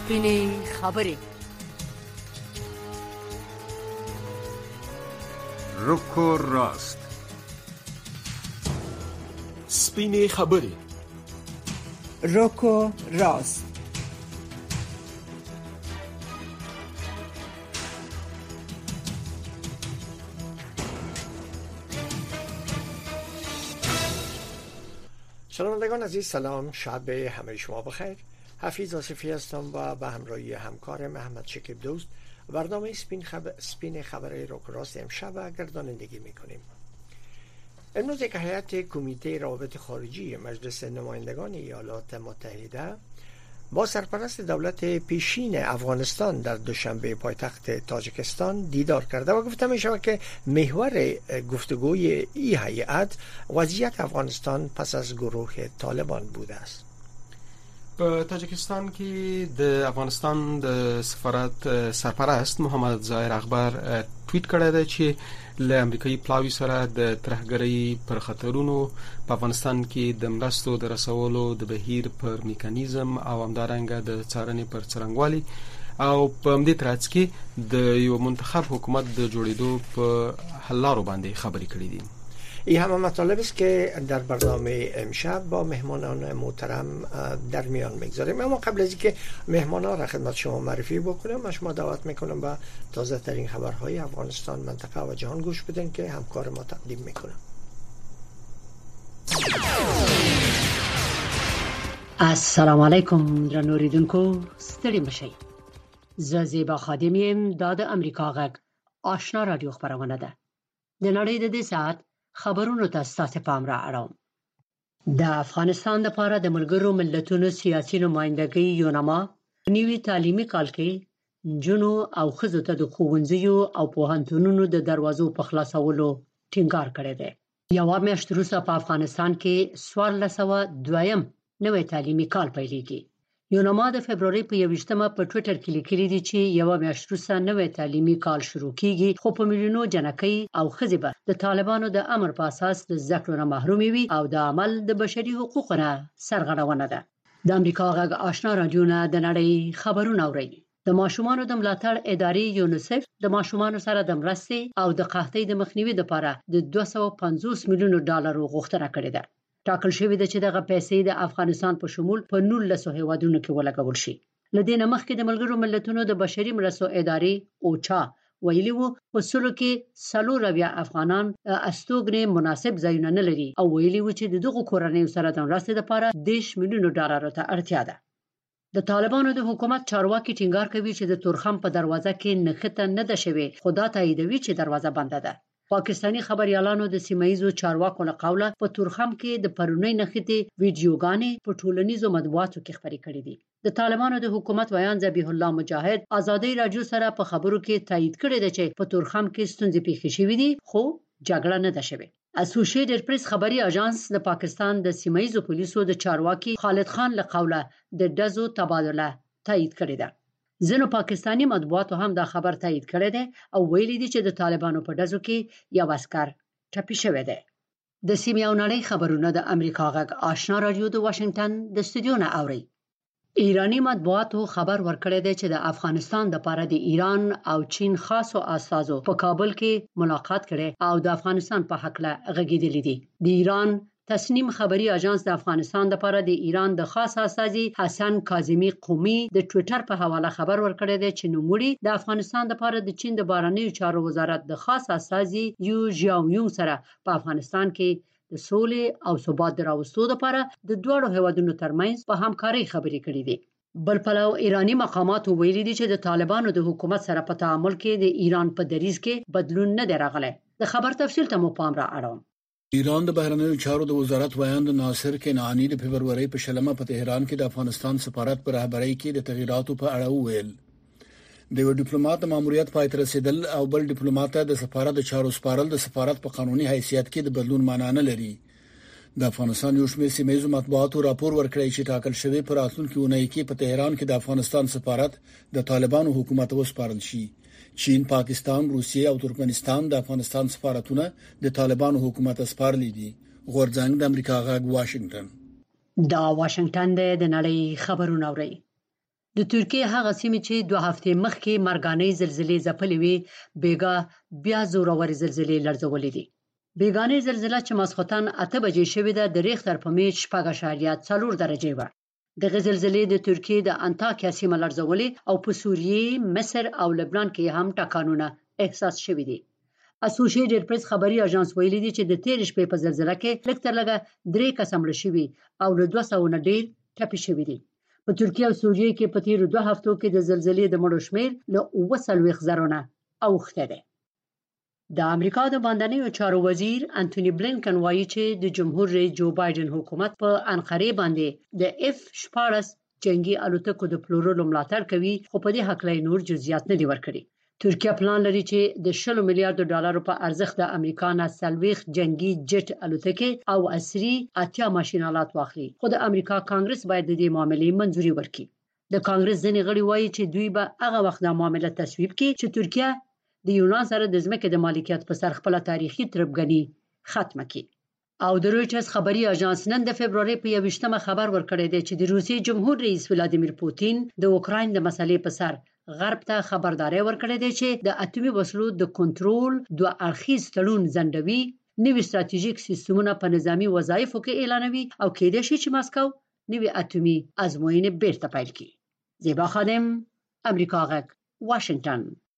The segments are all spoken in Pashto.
سپینې خبرې. رکو راست. سپینې خبرې. رکو راست. شنوندگان عزیز سلام، شب همه شما بخیر. حفیظ آصفی هستم و به همراهی همکار محمد شکیب دوست برنامه سپین خبر رک راست امشب گردانندگی میکنیم. امروز یک هیئت کمیته روابط خارجی مجلس نمایندگان ایالات متحده با سرپرست دولت پیشین افغانستان در دوشنبه پایتخت تاجیکستان دیدار کرده و گفته می شود که محور گفتگوی این هیئت وضعیت افغانستان پس از گروه طالبان بوده است. په تاجیکستان کې د افغانستان د سفارت سرپرست محمد ظاهر اخبار ټویټ کړی دی چې له امریکایي پلاوی سره د ترهګرۍ پر خطرونو په افغانستان کې د مرستو د رسولو د بهیر پر میکانیزم او همدارنګه د څارنې پر څرنګوالي او په همدې ترڅ کې د یو منتخب حکومت د جوړېدو په حل لارو باندې خبرې کړې دي. این همه مطالب است که در برنامه امشب با مهمانان محترم در میان میگذاریم. اما قبل از اینکه مهمانان را خدمت شما معرفی بکنم، من شما دعوت میکنم به تازه ترین خبرهای افغانستان، منطقه و جهان گوش بدین که همکار ما تقدیم میکنم. السلام علیکم درنو اوریدونکو، ستړي مشئ. زه زیبا خادم یم. دا د امریکا غږ آشنا رادیو خبرونه ده. د نړۍ د دې ساعت خبرونو ته ستاسو پام را اړوم. د افغانستان لپاره د ملګرو ملتونو سیاسي نمائندګۍ یونما نوي تعلیمي کال کې نجونو او ښځو ته د ښوونځیو او پوهنتونونو د دروازو په خلاصولو ټینګار کړی دی. یوه میاشت وروسته په افغانستان کې 1402 نوی تعلیمي کال پیلېږي. یونما د فبروري په 21مه په ټویټر کې لیکلي دي چې یوه میاشت وروسته نوی تعلیمي کال شروع کیږي، خو په میلیونو جنکۍ او ښځې به د طالبانو د امر په اساس د زده کړو نه محرومې وي او د عمل د بشري حقوقو نه سرغړونه ده. د امریکا غږ آشنا رادیو نه د نړۍ خبرونه اورئ. د ماشومانو د ملاتړ ادارې یونیسف د ماشومانو سره د مرستې او د قحطۍ د مخنیوي لپاره د 250 میلیون ډالرو غوښتنه کړې ده. ټاکل شوې ده چې دغه پیسې د افغانستان په شمول په 19 هیوادونو کې ولګول شي. لدې نه مخکې د ملګرو ملتونو د بشري مرستو ادارې اوچا ویلي وو په سلو کې 4 افغانان استوګنې مناسب ځایونه نه لري او ویلي وو چې دغه کورنۍ سره د مرستې لپاره 10 میلیون ډالرو ته اړتیا ده. د طالبانو د حکومت چارواکي ټینګار کوي چې د تورخم په دروازه کې نښته نه ده شوې، خو دا تاییدوي چې دروازه بنده ده. پاکستانی خبريالانو د سیمایزو چارواکو له قوله په تورخم کې د پرونی نښتې ویډیوګانې په ټولنیزو مطبوعاتو کې خپرې کړې دي. د طالبانو د حکومت ویان ذبیح الله مجاهد ازادي راډیو سره په خبرو کې تایید کړی دی چې په تورخم کې ستونزې پیښې شوې دي، خو جګړه نه ده شوې. اسوسییټډ پریس خبري اژانس د پاکستان د سیمایزو پولیسو د چارواکي خالد خان له قوله د ډزو تبادله تایید کړې ده. ځینو پاکستانی مطبوعاتو هم دا خبر تایید کړی دی او ویلي دي چې د طالبانو په ډزو کې یو عسكر ټپي شوی دی. د سیمې او نړۍ خبرونه د امریکا غږ آشنا رادیو د واشنگټن د استودیو نه اوري. ایرانی مطبوعاتو خبر ورکړی دی چې د افغانستان لپاره د ایران او چین خاصو استازو په کابل کې ملاقات کړي او د افغانستان په حق له غږیدلی دي. د ایران تسنیم خبري اژانس د افغانستان لپاره د ایران د خاص استازي حسن کاظمی قومي د ټوئیټر په حواله خبر ورکړی دی چې نوموړي د افغانستان لپاره د چین د بهرنیو چارو وزارت د خاص استازي یو ژاویونګ سره په افغانستان کې د سولې او ثبات راوستو لپاره د دوه هیوادونو ترمنځ په همکارۍ خبرې کړې دي. بل پلو ایرانی مقامات ویلي دي چې د طالبانو د حکومت سره په تعامل کې د ایران په دریځ کې بدلون نه دی راغلی. د خبر تفصیل ته مو پام را اړوم. ایران د بهرنیو چارو د وزارت ویاند ناصر کنعانی د فبرवरी په شلمه په تهران کې د افغانستان سفارت پر رهبرۍ کې د تغیراتو په اړه وویل. د یو ډیپلوماټ ماموریت پای ته رسیدل او بل ډیپلوماټ د سفارت د چارو سپارل د سفارت په قانوني حیثیت کې د بدلون معنی نه لري. د افغانستان یو شمېر سیمایي مطبوعاتو راپور ورکړی چې ټاکل شوی پر راتلونکي اونۍ کې په تهران کې د افغانستان سفارت د طالبانو حکومت وسپارل شي. چین، پاکستان، روسیه او ترکمنستان د افغانستان سفارتونه د طالبانو حکومت سپارلي دي. غورځنګ د امریکا غږ واشنگټن. دا واشنگټن د نړۍ خبرونه اوري. د ترکیه هغه سیمه چې 2 هفتې مخکې مرګانې زلزلې ځپلې وي بیګا بیا زورور زلزلې لړزولې دي. بیګانې زلزلہ چې ماسختن 8 بجې شوې ده د ریختر په میچ 4.4 درجه و. دغه زلزلې د ترکیه د انطاکیا سیمه لړزولې او په سوریه، مصر او لبنان کې هم ټکانونه احساس شوې دي. اسوسییټډ پریس خبري اژانس ویلي دی چې د تیر شپې په زلزلہ کې لکتر لګه 3 کس مړ شوي او له 200 نه ډیر ټپي شوي دي. په ترکیه او سوریه کې په تیر 2 هفتو کې د زلزلې د مړو شمیر له 40,000 نه اوخته ده. د امریکا د باندنیو چارو وزیر انټونی بلینکن وایي چې د جمهور رئیس جو بایدن حکومت په انقره باندې د F-14 جنگي الوتکو د پلورلو ملاتړ کوي، خو په دې حق لا نور جزئیات نه دي ورکړي. ترکیه پلان لري چې د $10 میلیارډ په ارزښت د امریکا نه 40 جنگي جټ الوتکې او عصري 80 ماشینالات واخلي، خو د امریکا کانګرس باید د دې معاملې منځوري ورکړي. د کانګرس ځینې غړي وایي چې دوی به هغه وخت د معاملې تصویب کړي چې ترکیه د یونان سره د ځمکې د مالکیت په سر خپل تاریخي تربګنی ختمه کړي. او د رویټرز خبري اژانس نن د فبرवरी په 21مه خبر ورکړی دی چې د روسي جمهور رئیس ولادیمیر پوتین د اوکراین د مسلې په سر غرب ته خبرداري ورکړې ده چې د اټومي وسلو د کنټرول 2 اړخیز تړون ځنډوي، نوي ستراتیژیک سیستمونه په نظامی وظایفو کې اعلانوي او کېدای شي چې ماسکو نوي اټومي ازموینې بیرته پیل کړي. زیبا خادم، امریکا غږ، واشنگټن.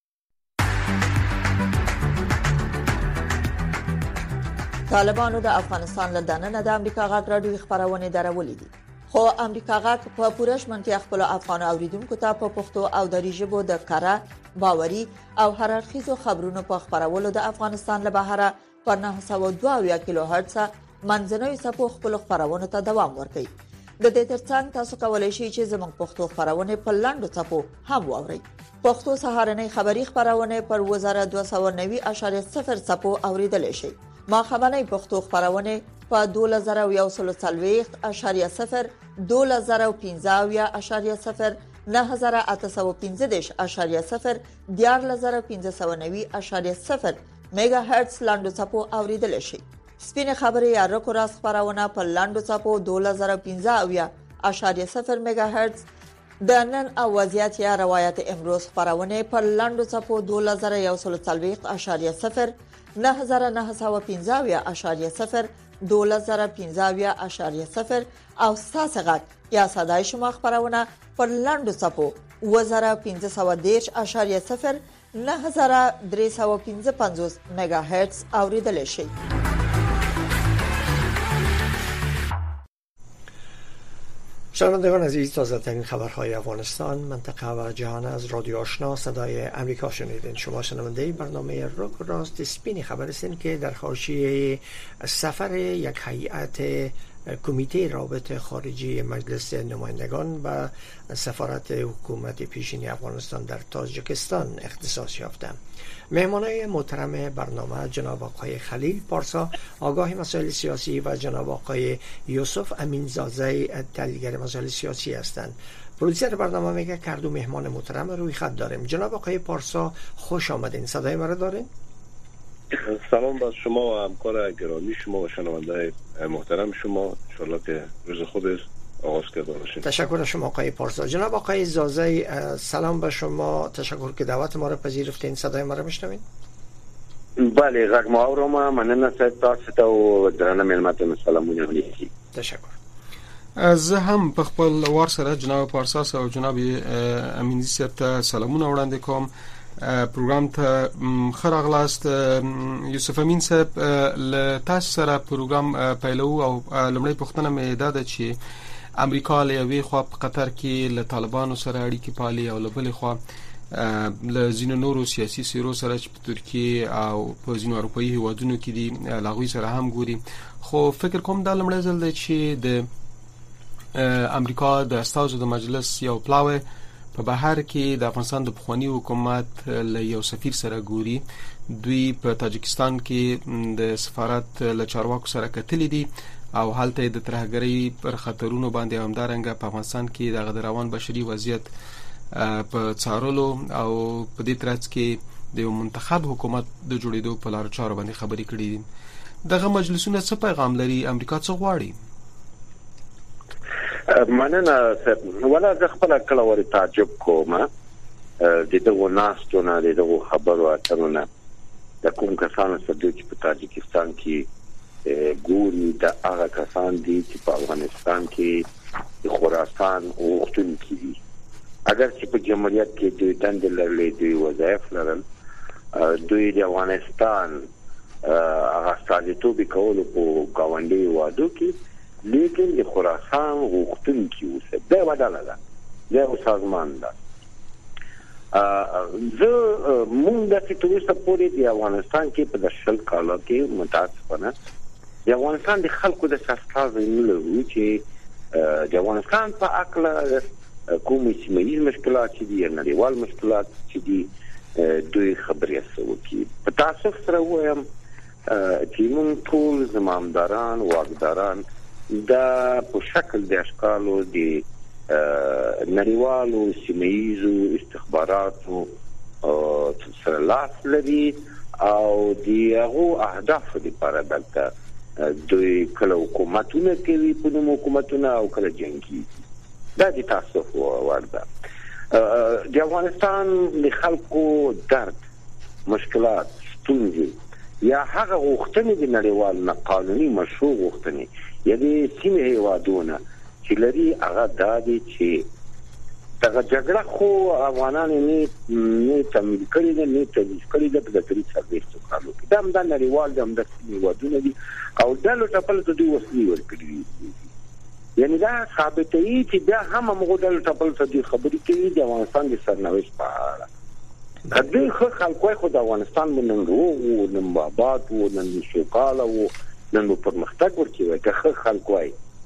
طالبانو د افغانستان له دننه د امریکا غږ راډیو خبرونه درولې دي، خو امریکا غږ په پوره شمنتیا خپل افغان اوریدونکو ته په پښتو او دری ژبه د کاره، باوري او هررخیزو خبرونو په خبرولو د افغانستان له بهره پر 902 کیلو هرتز منځنوي څپو خپل خبرونه ته دوام ورکوي. د دې ترڅنګ تاسو کولای شئ چې زموږ پښتو خبرونه په لاندو څپو هم واورئ. پښتو سهارنۍ خبری خبرونه پر 2290.0 څپو اوریدل شي. ما خبرنۍ پښتو خبرونه په 2040.0 2015.0 9815.0 14590.0 میگا هرتز لاندو څپو اوریدل شي. سپینه خبري یا رکوراس خبرونه په لاندو څپو 2015.0 میگا هرتز، د نن او وضعیت یا روایت امروز خبرونه په لاندو څپو 2140.0 9915.0 2015.0 او تاسو غږ یا صداي شما خبرونه پر لاندو څپو 1510.0 9355 میگا هرتز اوریدل شي. شنوندگان عزیز، تازه ترین خبرهای افغانستان، منطقه و جهان از رادیو آشنا صدای امریکا شنیدین. شما شنونده برنامه روک راست سپین خبر هستین که در حاشیه سفر یک هیئت کمیته رابطه خارجی مجلس نمایندگان و سفارت حکومت پیشین افغانستان در تاجیکستان اختصاص یافته. مهمانای محترم برنامه جناب آقای خلیل پارسا، آگاه مسائل سیاسی، و جناب آقای یوسف امینزاده، تحلیلگر مسائل سیاسی هستند. پرودوسر برنامه میگه که هر دو مهمان محترم روی خط داریم. جناب آقای پارسا خوش آمدین. صدای ما رو دارین؟ سلام بر شما و همکار گرامی شما و شنونده محترم شما. انشالله که روز خود آغاز کرده باشید. تشکر از شما آقای پارسا. جناب آقای زازی، سلام به شما، تشکر که دعوت ما رو پذیرفتین. صدای ما رو میشنوین؟ بله، غږ ما اورم. مننه تاسو ته او درنه ملمتونه سلامونه ولیکي. تشکر. زه هم په خپل وار سره جناب پارسا او جناب امینزي صاحب ته سلامونه وړاندې کوم. پروګرام ته خراغلاست. یوسف امین صاحب، له تاسو سره پروګرام پیلو او لمړی پوښتنه مې دا ده چې امریکا له یوې خوا په قطر کې له طالبانو سره اړیکې پالي او له بلې خوا له ځینو نورو سیاسي څیرو سره چې په ترکیه او په ځینو اروپایي هیوادونو کې دي له هغوی سره هم ګوري. خو فکر کوم دا لمړی ځل دی چې د امریکا د استازو د مجلس یو پلاوی په بهر کې د افغانستان د پخوانی حکومت له یو سفیر سره ګوري. دوی په تاجکستان کې د سفارت له چارواکو سره کتلې دي او هلته د ترهګرۍ پر خطرونو باندې همدارنګه په افغانستان کې د روان بشري وضعیت په څارلو او په دې ترڅ کې د یو منتخب حکومت د جوړېدو په لار چارو باندې خبرې کړې دي. دغه مجلسونه څه پیغام لري؟ امریکا څه غواړي؟ مننه ولا د خپل کلوري تعجب کوم دغه ناستونه دغه خبرو اترونه د کوم کسانو سره چې په تاجکستان کې ګوري د هغه کسان دي چې په افغانستان کې د خراسان وختونکي دي اگر چې په جمهوریت کې دوی دندې لرلې دوی وظایف لرل دوی د افغانستان هغه استازیتوب کول په گاونډي وادو کې لیکن د خراسان وختونکي اوسه دا ودانه ده دا سازمان ده زه مونږ د ټوریسټ پورې د افغانستان کې په دشل کالو کې متاسفانه د افغانستان د خلکو د ساستاز نه لري چې د افغانستان په اکل کومې سیمه مشکلات دي نړیوال مشکلات چې دي دوی خبرې سوي په تاسو سره وایم چې موږ ټول زمامداران واقداران دا په شکل د اشکالو د نړیوالو سیمه‌ایزو استخباراتو سره لاس لري او دغه اهداف لپاره دلته دوی کله حکومتونه کوي په نوم حکومتونه او کله جنگي دا د تاسو ورده د افغانستان د خلکو درد مشکلات ستونزې یا هغه غوښتنې د نړیوال نه قانوني مشروع غوښتنې یعنی سیمه هیوادونه چې لري هغه دادي چې دغه جګړه خو افغانان نه تمویل کړي نه تدریس کړي د پدري سرویسو کارو کې دا د نړیوال د سیمه هیوادونه دي او د لوټ خپل د دوی وسلې ورکړي یعنی دا ثابتوي چې دا هم موږ د لوټ خپل څخه خبرې کوي د افغانستان د سرنوشت په اړه کله خلکو خو د افغانستان نن روغ نن آباد و نن شوکاله و نن پرمختګ ورکوي که خلکو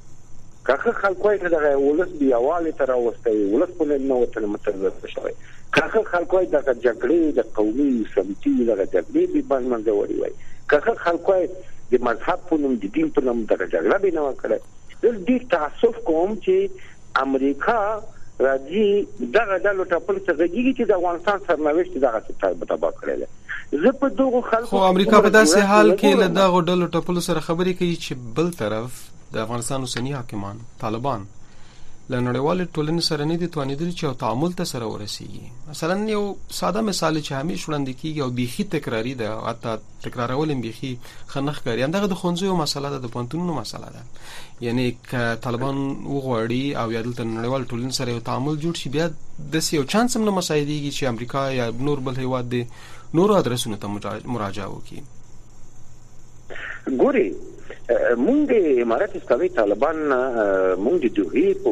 دغه ولس بیاواله تر اوسته ولس په نو تر مترزه شوی که خلکو دغه جګړې د قومي سمتي دغه جګړې به باندې وری وای که خلکو د مذهب په نوم د دین په نوم دغه جګړه به نه وکړي د دې تاسف کوم چې امریکا راځي دغه د لوټاپل څخه چې د افغانستان سرنوشت دغه څه تبا کړل زه په دغه خلکو خو امریکا په داسې حال کې له دغه ډلو ټاپلو سره خبرې کوي چې بل طرف د افغانستان اوسنی حاکمان طالبان له نړیوال ټولنې سره نه دي توانیدل چې تعامل ته سره ورسیږي مثلا یو ساده مثال چې همیش وړاندې کیږي او بيخي تکراری ده او حتی تکرارول بيخي خنخ کوي همدغه د خونځو مسله ده د پونتونو مسله ده یعنی ک طالبان وغوړي او یادل ته نړیوال ټولنې سره یو تعامل جوړ شي بیا د سیو چانس هم نه مساعدېږي چې امریکا یا نور بل هیواد دي نور ادرسونه ته مراجعه وکړي ګوري مونږ د امارات اسلامي طالبان مونږ د دوی په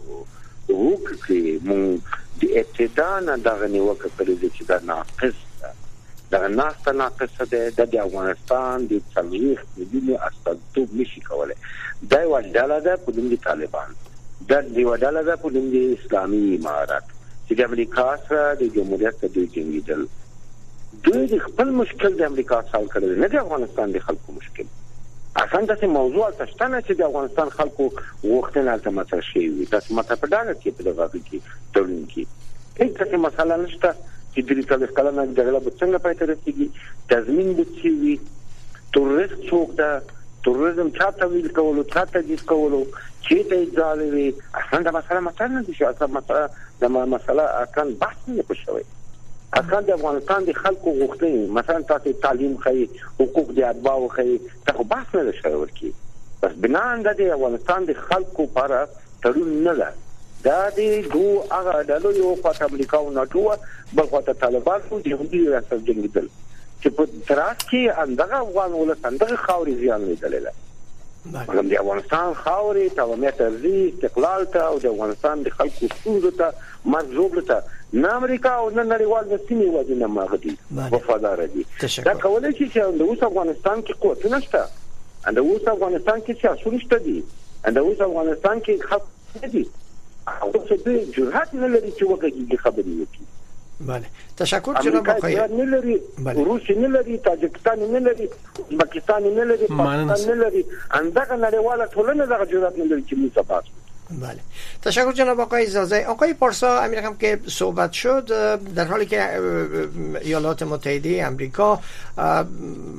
وکړي مونږ د ابتدا نه دغه نیوکه کړې چې دا ناقص ده ناقص ده د افغانستان د تاریخ د دې استازیتوب نشي کولای دا یو ډله ده په دې طالبان دا یو ډله ده په دې اسلامي امارات چې د امریکا سره د جمهوریت د دوی جنګیدل دوی خپل مشکل د امریکا حل کړل نه د افغانستان د خلکو مشکل اصلا دا موضوع تشتنه چې د افغانستان خلکو وختونه ته مطرح شي تاسو مته په ډاګه کې په دغه کې تورن کې هیڅ مسله نشته چې د دې کلمه د جګړه په څنګه پاتې رسیږي تضمین بچي تورست څوک ده تورزم چاته ویل کولو چاته دې کولو چې ته ځالوي اصلا دا مسله نه دي چې اصلا دا مسله اصلا بحث نه پښوي اصلا د افغانستان د خلکو غوښتنې مثلا تاسو تعلیم خي حقوق د اتباع خي تاسو بحث نه شوي ورکی بس بنان د افغانستان د خلکو لپاره تړون نه ده دا د هغه د یو خاطر امریکا او ناتو بل خاطر طالبان او جمهوریت ریاست جنگیدل چې په تراس کې اندغه افغان ولس اندغه خاوري زیان لیدل د افغانستان خاوري توامه ترزي استقلال ته او د افغانستان د خلکو ستونزو ته مرزوب ته نه امریکا او نه نړیوال د سیمې وجنه ماغدي وفادار دي دا کولای شي چې د اوس افغانستان کې قوت نشته د اوس افغانستان کې سیاست نشته دي د اوس افغانستان کې خلک دي او څه دې جرأت نه لري چې وګړي خبرې وکړي بله تشکر جناب آقای نه لري روس نه لري تاجکستان نه لري پاکستان نه لري پاکستان نه لري اندغه نړیواله ټولنه دغه جرأت نه لري چې موږ تاسو بله تشکر جناب آقای زازی. آقای پارسا امیر هم که صحبت شد در حالی که ایالات متحده آمریکا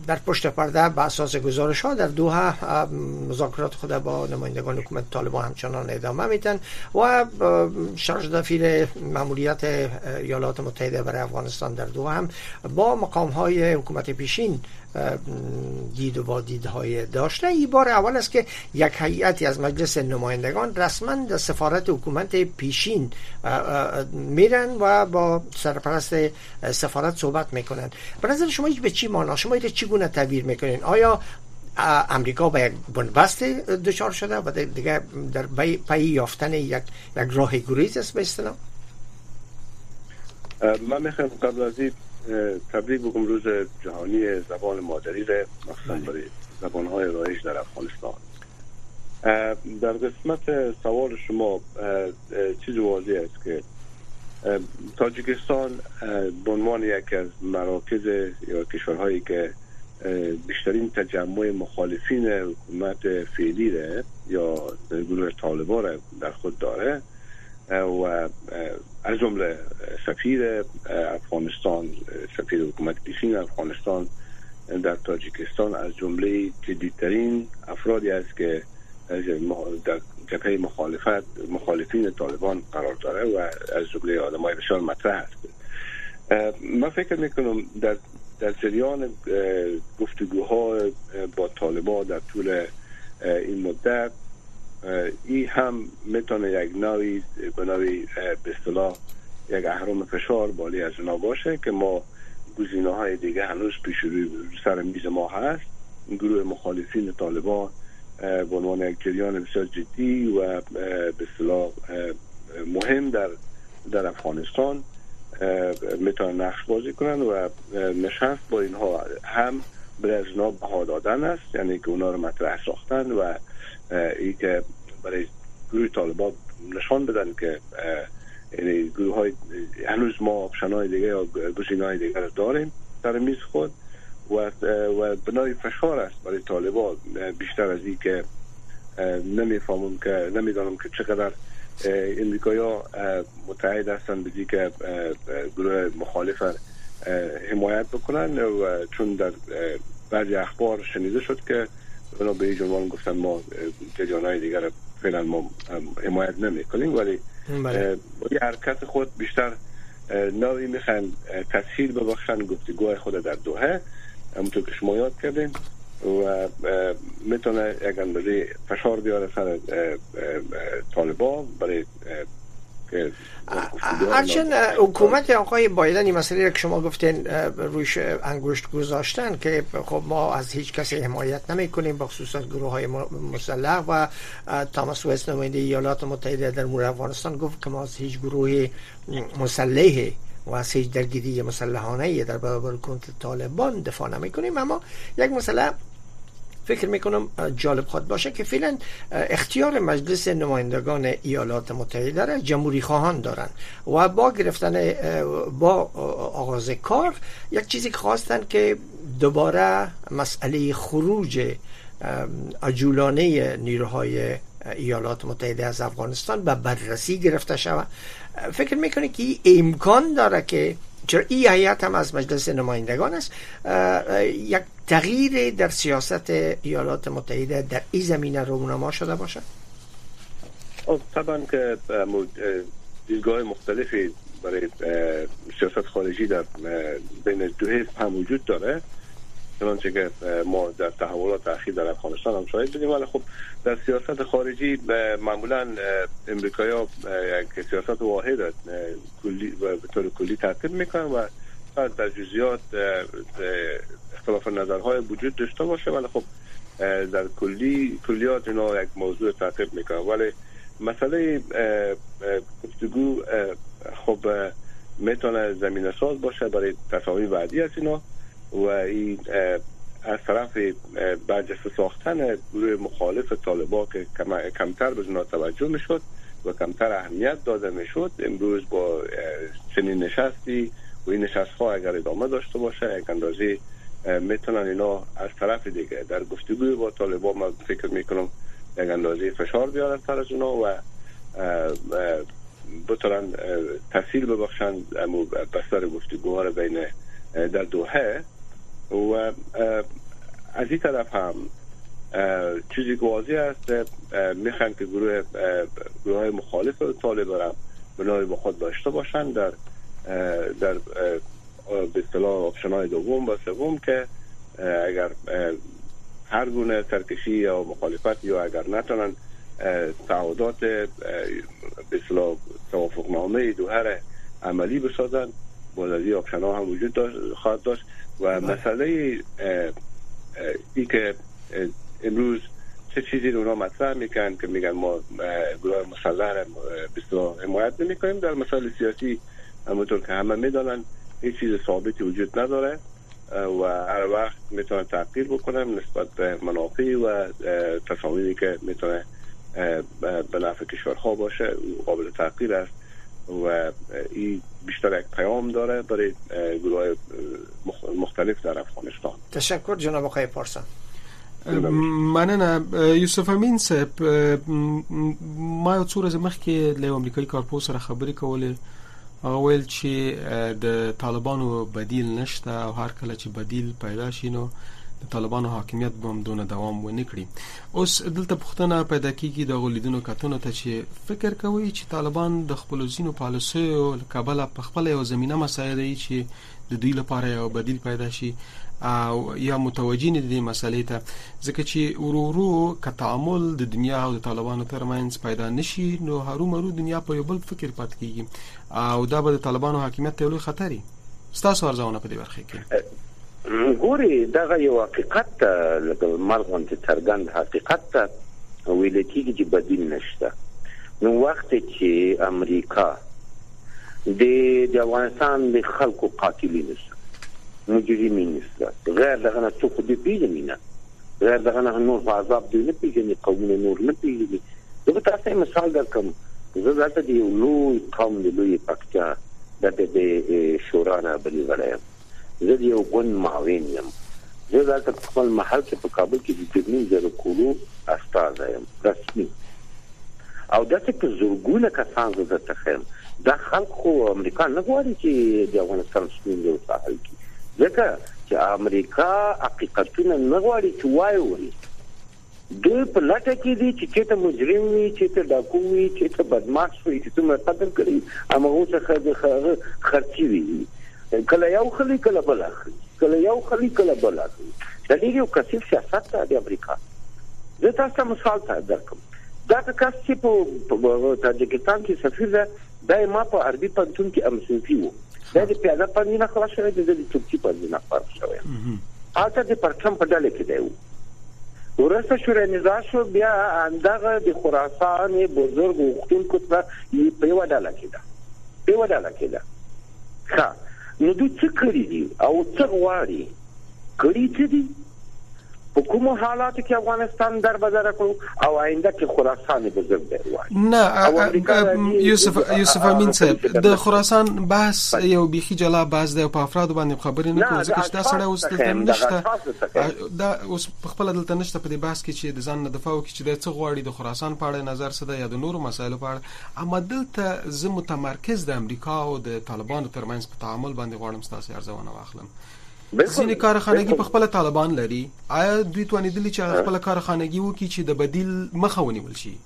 در پشت پرده به اساس گزارش ها در دوحه مذاکرات خود با نمایندگان حکومت طالبان همچنان ادامه میدن و شارژ دفیر ماموریت ایالات متحده برای افغانستان در دوحه هم با مقام های حکومت پیشین دید و با دیدهای داشته. این بار اول است که یک هیئتی از مجلس نمایندگان رسما در سفارت حکومت پیشین میرن و با سرپرست سفارت صحبت میکنن. به نظر شما به چی معنا، شما اینو چگونه تعبیر میکنین؟ آیا امریکا به یک بنبست دچار شده و دیگه در پی یافتن یک راه گریز است به اصطلاح؟ من میخوام قبل از این تبریک بگم روز جهانی زبان مادری را مخصوصا برای زبان‌های رایج در افغانستان. در قسمت سوال شما چیز واضح است که تاجیکستان به عنوان یکی از مراکز یا کشورهایی که بیشترین تجمع مخالفین حکومت فعلی را یا گروه طالبان را در خود داره و از جمله سفیر افغانستان، سفیر حکومت پیشین افغانستان در تاجیکستان از جمله جدیدترین افرادی است که در جبهه مخالفین طالبان قرار داره و از جمله آدمای بسیار مطرح است. من فکر میکنم در جریان گفتگوها با طالبان در طول این مدت این هم میتونه یک نوعی به اصطلاح یک اهرم فشار بالی از اونا باشه که ما گزینه‌های دیگه هنوز پیش روی سر میز ما هست. گروه مخالفین طالبان به عنوان یک جریان بسیار جدی و به اصطلاح مهم در افغانستان میتونن نقش بازی کنن و نشست با اینها هم برای از اونا بها دادن است، یعنی که اونا رو مطرح ساختن و ای که برای گروه طالبان نشان بدن که یعنی گروه های هنوز ما آپشن‌های دیگه یا گزینه‌های دیگه رو داریم در میز خود و بنای فشار است برای طالبان بیشتر از این که نمیدانم که چقدر امریکایی‌ها متحد هستن به این که گروه مخالف حمایت بکنن و چون در بعضی اخبار شنیده شد که اونا به این عنوان گفتن ما جریان‌های دیگر رو فعلا ما حمایت نمی‌کنیم، ولی با این حرکت خود بیشتر نوعی میخوان تسهیل ببخشن گفتگوهای خود در دوحه همونطور که شما یاد کردین و میتونه یک اندازه فشار بیاره سر طالبان برای هرچند حکومت آقای بایدن این مسئله که شما گفتین رویش انگشت گذاشتن که خب ما از هیچ کسی حمایت نمی کنیم بخصوص از گروه های مسلح و تاماس وست نماینده ایالات متحده در مورد افغانستان گفت که ما از هیچ گروه مسلح و از هیچ درگیری مسلحانه در برابر کنترل طالبان دفاع نمی کنیم. اما یک مسئله فکر میکنم جالب خود باشه که فعلا اختیار مجلس نمایندگان ایالات متحده را جمهوری خواهان دارن و با گرفتن با آغاز کار یک چیزی که خواستن که دوباره مسئله خروج عجولانه نیروهای ایالات متحده از افغانستان به بررسی گرفته شود. فکر میکنه که امکان داره که چرا این هیئت هم از مجلس نمایندگان است یک تغییر در سیاست ایالات متحده در این زمینه رونما شده باشه؟ طبعا که دیدگاه مختلفی برای سیاست خارجی در بین دو حزب هم وجود داره، چنانچه که ما در تحولات اخیر در افغانستان هم شاهد بودیم، ولی خب در سیاست خارجی معمولا امریکایی‌ها یک سیاست واحد کلی و به طور کلی تعقیب میکنن و شاید در جزئیات اختلاف نظرهای وجود داشته باشه، ولی خب در کلیات اینا یک موضوع تعقیب میکنن. ولی مسئله گفتگو خب میتونه زمینه ساز باشه برای تصاویر بعدی از اینا و این از طرف برجسته ساختن گروه مخالف طالبان که کمتر به اونا توجه میشد و کمتر اهمیت داده میشد، امروز با چنین نشستی و این نشست‌ها اگر ادامه داشته باشه یک اندازه میتونن اینا از طرف دیگه در گفتگوی با طالبان من فکر میکنم یک اندازه فشار بیارن سر از اونا و بتونن تسهیل ببخشن بستر گفتگوها رو بین در دوحه و از این طرف هم چیزی که واضح است میخوان که گروه های مخالف طالبان بنای با خود داشته باشند در به اصطلاح آپشن های دوم و سوم که اگر هر گونه سرکشی یا مخالفت یا اگر نتونن تعهدات به اصطلاح توافقنامه دوحه عملی بسازن باز از این آپشن ها هم وجود خواهد داشت و مسئله ای که امروز چه چیزی رو اونا مطرح میکنن که میگن ما گروه مسلح را به اصطلاح حمایت نمیکنیم در مسائل سیاسی همونطور که همه میدانن هیچ چیز ثابتی وجود نداره و هر وقت میتونه تغییر بکنن نسبت به منافع و تصامیمی که میتونه به نفع کشورها باشه قابل تغییر است و این بیشتر یک پیام داره برای گروه مختلف در افغانستان. تشکر جناب آقای پارسا. مننه یوسف امین صاحب. ما یو څو ورځې مخکې له امریکایي کارپوه سره خبرې کولې، هغه ویل چې د طالبانو بدیل نشته او هر کله چې بدیل پیدا شي نو د طالبانو حاکمیت به هم دونه دوام ونه کړي. اوس دلته پوښتنه پیدا کیږي د غولیدونو کتنو ته چې فکر کوي چې طالبان د خپل ځینو پالیسیو کابل په خپل یو زمينه مسایل دي چې د دوی لپاره یو بدیل پیدا شي او یا متوجه نه دي مسالې ته، ځکه چې ورورو که تعامل د دنیا او د طالبانو ترمنځ پیدا نشي نو هرومرو دنیا په یو بل فکر پات کیږي او دا به د طالبانو حاکمیت ته لوی خطري. ستاسو ارزونه په دې برخه کې ګوري دغه یو حقیقت لکه مرغون ته څرګند حقیقت ویل کېږي چې بدیل نشته. نو وخت چې امریکا د افغانستان د خلکو قاتلین مجرمین است غیر دغه نه څوک دې پیژني غیر دغه نه نور په عذاب دی نه پیژني قومونه نور نه پیژني. زه تاسو مثال درکم. زه دلته د یو لوی قوم د لوی پکتیا د شورا نه بلی غړم. زه یو ګون معاون یم. زه دلته خپل محل کې په کابل کې د تګنیز د کولو استاد یم رسمي او دغه په زورګونه کسان زه تخم دا خلکو امریکا نه غواړي چې د افغانستان ستونزې وساحل کې ځکه چې امریکا حقیقتونه نه غواړي چې وایي دوی په لټه کې دي چې ته مجرم وي چې ته ډاکو وي چې ته بدمعاش وي چې څومره قتل کړي هغه څه خرچي وي کله یو خلی کله بل اخلي کله یو خلی کله بل اخلي. د دې یو کثیف سیاست دی امریکا. زه تاسو مثال درکم. دا کس چې په تاجکستان کې سفیر ده دا ما په عربي پنځون کې امسوفي وو. دا د پیاده پنځه نه خلاص شوی د ترکی پنځه نه خلاص شوی. هغه د پرچم په ډله کې دی. ورسته شورای نزاع شو بیا اندغه د خراسان بزرګ وختونکو ته په یو ډله کې ده. ښه نو دوی څه کړی دي او څه غواړي کړی څه دي په کومو حالاتو کې افغانستان در بدر کړو او آینده کې خراسان بزرګ دی وایي. نه یوسف امین صاحب د خراسان بحث یو بيخي جلا بحث دی په افراد باندې خبرې نه کوي ځکه چې دا سره اوس دلته نشته. دا اوس په خپل دلته نشته په دې بحث کې چې د ځان نه دفاع وکړي چې د څه غواړي د خراسان په اړه نظر څه دی یا د نورو مسایلو په اړه. اما دلته زه متمرکز د امریکا او د طالبانو ترمنځ په تعامل باندې غواړم ستاسو ارزونه واخلم. ځینې کارخانګي په خپل طالبان لري، آیا دوی توانیدلی چې خپل کارخانګي وکړي چې د بدیل مخه ونیول شي؟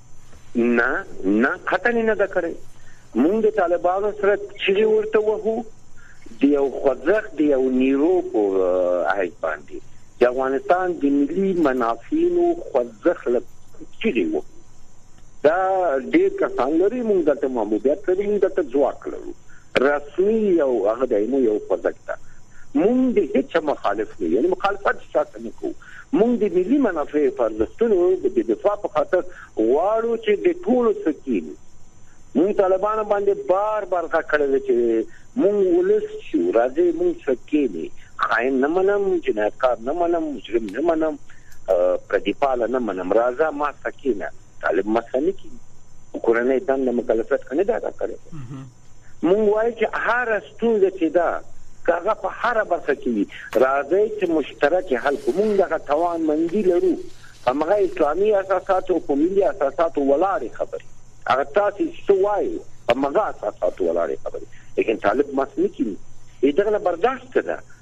نه خطر نه ده کړی. موږ د طالبانو سره چې ورته وو د یو خوځښت د یو نیرو په اهل باندې د افغانستان د ملي منافعو خوځښت لپاره وو. دا ډېر کسان لري. موږ دلته معمولیت لري، موږ دلته ځواک لرو رسمي یو هغه دایمو یو خوځښت. مونږ د هیڅ مخالف نه یعنی مخالفت شاته نه کوو. مونږ د ملي منافع پر ضد د دفاع په خاطر غواړو چې د ټولو سکین مونږ طالبانو باندې بار غږ کړی چې مونږ ولس شو راځي مونږ سکینی خاين نه منم جنایتکار نه منم مجرم نه منم پردیپال نه منم راځه ما سکینه طالب مسنه کی کورنۍ دنده مکلفیت کنه دا کړی. مونږ وایو چې هر ستونزه چې دا کاغه په هر برخه کې راځي چې مشترک حل کوم دغه توان مندي لرو. هغه اسلامي اساسات او ملي اساسات ولاري خبري هغه تاسو سوای هغه اساسات ولاري خبري لیکن طالب مسلکی دغه برداشت ده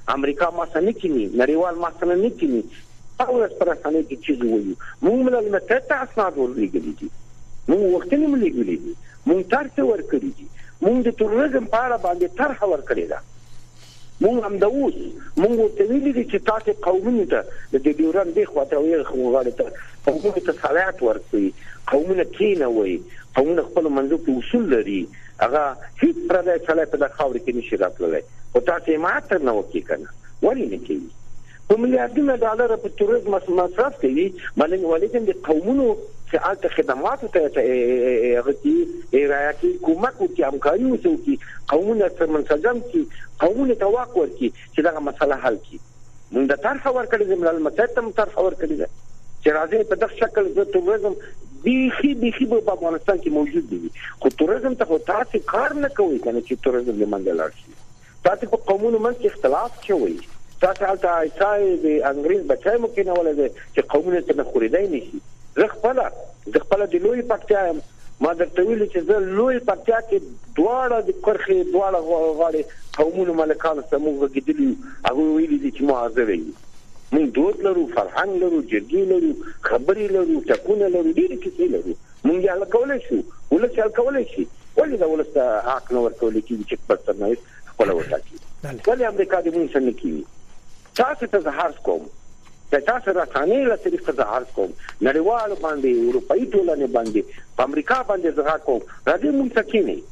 امریکا ما سره نه کینی، نړیوال ما سره نه کینی، او پر اسانه کې چیز وایو. موږ ملل متحد ته اسناد ورلېږلي دي، موږ وختونه ملګري دي، موږ ترڅ ورکړي دي، موږ د تروریزم په اړه باندې طرح ورکړي ده. موږ هم د اوس موږ ته ویلي دي چې تاسو قومونو ته د ډیورن دی خواته وي غواړي ته قومونو ته صلاحیت ورکړي، قومونه کینوي، قومونه خپل منځو کې اصول لري، هغه هیڅ پردی چلای په د خاورې کې نشي راتللی. او تاسو یې ماته نه وکړي کنه، ولې نه کوي؟ په میلیارډونو ډالر په تروریزم مصرف کوي، ولیکن د قومونو چې الته خدماتو ته هغه کې رايي کومک کوي، همکاري وکړي، قومونه سره منسجم کړي، قومونه ته واک ورکړي چې دا مسله حل کړي. موږ د طرح ورکړي د ملل متحد ته طرح ورکړي ده چې راځي په دغه شکل د تروریزم بیخي په افغانستان کې موجود دي. خو تروریزم ته تاسو کار نه کوي کنه چې تروریزم له منځه لاړ شي. تاسو په قومونو منځ کې اختلاف کوي، تاسو حالت ایسای د انګریز بچای مو کې نه ولې چې قومونه ته خریدای نشي. زه خپل د لوی پکتیا ما درته ویل چې زه لوی پکتیا کې دواړه د کرخي دواړه غاړي قومونو ملکانو سره موږ غږیدلی، هغه ویلي دي چې ما حاضر یم. موږ دود لرو، فرهنګ لرو، جرګې لرو، خبرې لرو، ټکونه لرو، ډېر کیسې لرو. موږ یې حل کولای شو، ولس یې حل کولای شي. ولې دا ولس حق نه ورکول کېږي چې خپل سرنوشت خپل وټاکي؟ ولې امریکا د موږ سره نه کوي؟ تاسو ته زه عرض کوم، تاسو رسانې له طریقې زه عرض کوم، نړیوال باندې، اروپایي ټولنې باندې، په امریکا باندې زه کوم، راځي موږ سکینی،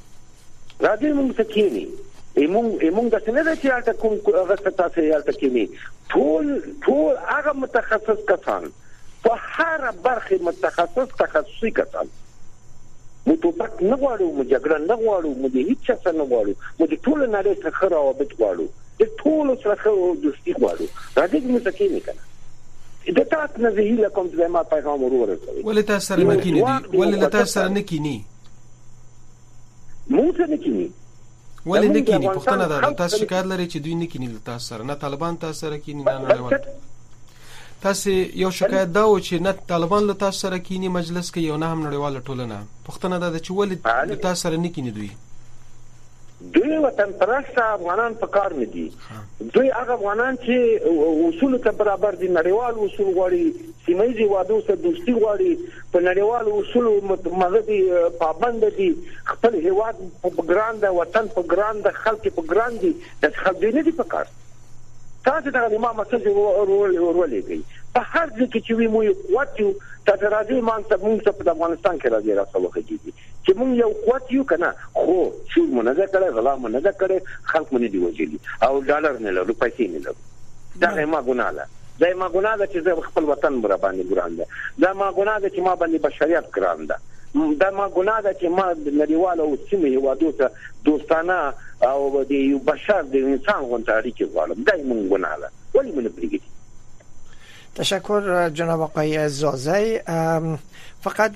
راځي موږ سکینی. موږ د څنګه چې الته کوم هغه تاسو یې الته کینی، ټول هغه متخصص کسان په هر برخه تخصصي کسان. مو ټوپک نه غواړو، مو جګړه نه غواړو، مو هیڅ څه نه غواړو، مو د ټول نړۍ څخه راوبط غواړو، د ټول سره دوستي غواړو. راځي موږ سکینی کنه. د تاسو نه زهیله کوم ځای ما پیغام ورورسوي. ولې تاسو سره نه کینی؟ ولې تاسو سره نه کینی؟ موږ نه کینی. ولې نه کینی؟ پښتنه ده تاسو شکایت لري چې دوی نه کینی تاسو سره، نه طالبان تاسو سره کینی نه نړیوال. تاسو یو شکایت دا و چې نه طالبان له تاسو سره کینی مجلس کې، یو نه هم نړیوال ټولنه. پښتنه ده چې ولې تاسو سره نه کینی؟ دوی وطن پرست افغانان په کار نه دي. دوی هغه افغانان چې اصول ته برابر دي، نړیوال اصول غواړي، سیمایي وادو سره دوستي غواړي، په نړیوال اصول مذهبي پابند دي، خپل هیواد په ګران ده، وطن په ګران ده، خلک په ګران دي، د خلک نه دي په کار. تاسو دا امام مسجد ورولېږي په هر ځای کې چې وي مو یو قوت یو. تاسو راځي موږ ته په افغانستان کې راځي راځي چې موږ یو قوت یو کنه، خو شو مونږ نه کړه، غلا مونږ نه کړه، خلک مونږ دی وجلی او ډالر نه لرو، پیسې نه لرو. دا ما ګناه ده، دا ما ګناه ده چې زه خپل وطن بر باندې ګران ده، دا ما ګناه ده چې ما باندې بشریت ګران ده، دا ما ګناه ده چې ما نړیوال او سیمه هیوادو ته دوستانه او د یو بشر د انسان غونډه اړیکې غواړم. دا مونږ ګناه ده، ولې مونږ پرېږدي؟ تشکر جناب آقای زازی. فقط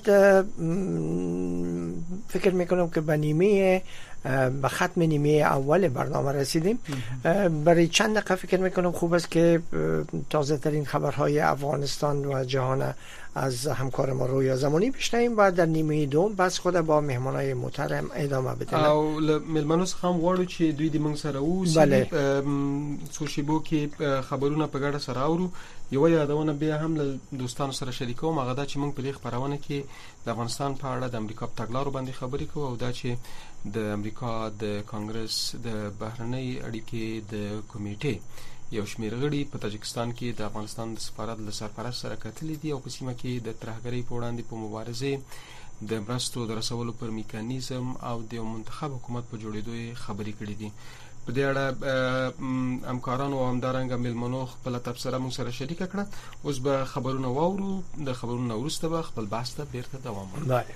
فکر میکنم که به ختم نیمه اول برنامه رسیدیم. برای چند دقیقه فکر میکنم خوب است که تازه ترین خبرهای افغانستان و جهان از همکار ما رویا زمانی بشنویم و در نیمه دوم بس خود با مهمانای محترم ادامه بدیم. او ملمنو څخه هم غواړو چې دوی د موږ سره اوسي، څو شیبو کې خبرونه په ګډه سره اورو. یو یادونه بیا هم له دوستانو سره شریکوم، هغه دا چې موږ په دې خبرونه کې د افغانستان په اړه د امریکا په تګلارو باندې خبرې کوو، او دا چې د امریکا د کانګرس د بهرنۍ اړیکې د کمیټې یو شمېر غړي په تاجکستان کې د افغانستان د سفارت له سرپرست سره کتلي دي او په سیمه کې د ترهګرۍ په وړاندې په مبارزې د مرستو د رسولو پر میکانیزم او د منتخب حکومت په جوړېدو خبرې کړې دي. په دې اړه همکارانو او همدارنګه ملمنو خپل تبصره موږ سره شریکه کړه. اوس به خبرونه واورو، د خبرونو وروسته به خپل بحث ته بیرته دوام ورکړو.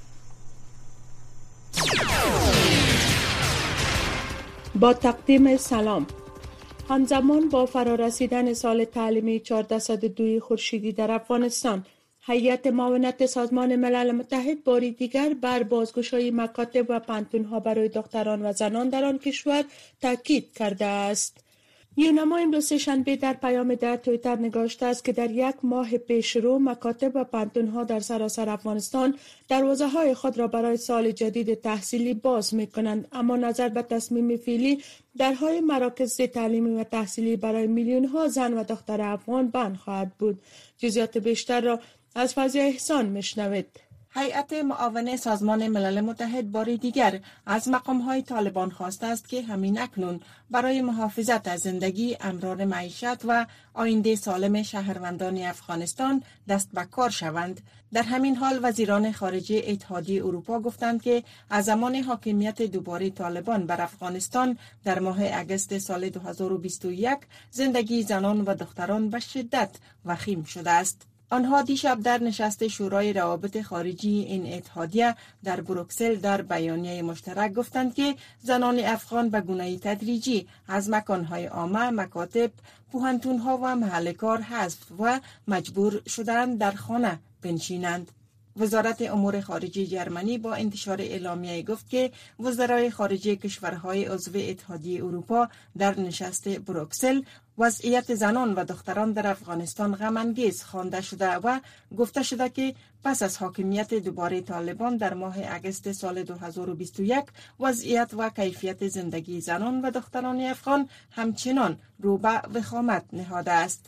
با تقدیم سلام. همزمان با فرارسیدن سال تعلیمی 1402 خورشیدی در افغانستان، هیئت معاونت سازمان ملل متحد باری دیگر بر بازگشایی مکاتب و پانتون‌ها برای دختران و زنان در آن کشور تاکید کرده است. یونما امروز سه‌شنبه در پیام در توییتر نگاشته است که در یک ماه پیش رو مکاتب و پانتون‌ها در سراسر افغانستان دروازه‌های خود را برای سال جدید تحصیلی باز می‌کنند، اما نظر به تصمیم فعلی درهای مراکز تعلیمی و تحصیلی برای میلیون‌ها زن و دختر افغان بند خواهد بود. جزئیات بیشتر را از فضیه احسان میشنوید. هیئت معاون سازمان ملل متحد بار دیگر از مقام‌های طالبان خواسته است که همین اکنون برای محافظت از زندگی، امرار معیشت و آینده سالم شهروندان افغانستان دست به کار شوند. در همین حال وزیران خارجه اتحادیه اروپا گفتند که از زمان حاکمیت دوباره طالبان بر افغانستان در ماه اگست سال 2021 زندگی زنان و دختران به شدت وخیم شده است. آنها دیشب در نشست شورای روابط خارجی این اتحادیه در بروکسل در بیانیه مشترک گفتند که زنان افغان به گونه تدریجی از مکانهای عامه، مکاتب، پوهنتون‌ها و محل کار حذف و مجبور شدند در خانه بنشینند. وزارت امور خارجه جرمنی با انتشار اعلامیه گفت که وزرای خارجه کشورهای عضو اتحادیه اروپا در نشست بروکسل وضعیت زنان و دختران در افغانستان غم‌انگیز خوانده شده و گفته شده که پس از حاکمیت دوباره طالبان در ماه اگست سال 2021 وضعیت و کیفیت زندگی زنان و دختران افغان همچنان رو به وخامت نهاده است.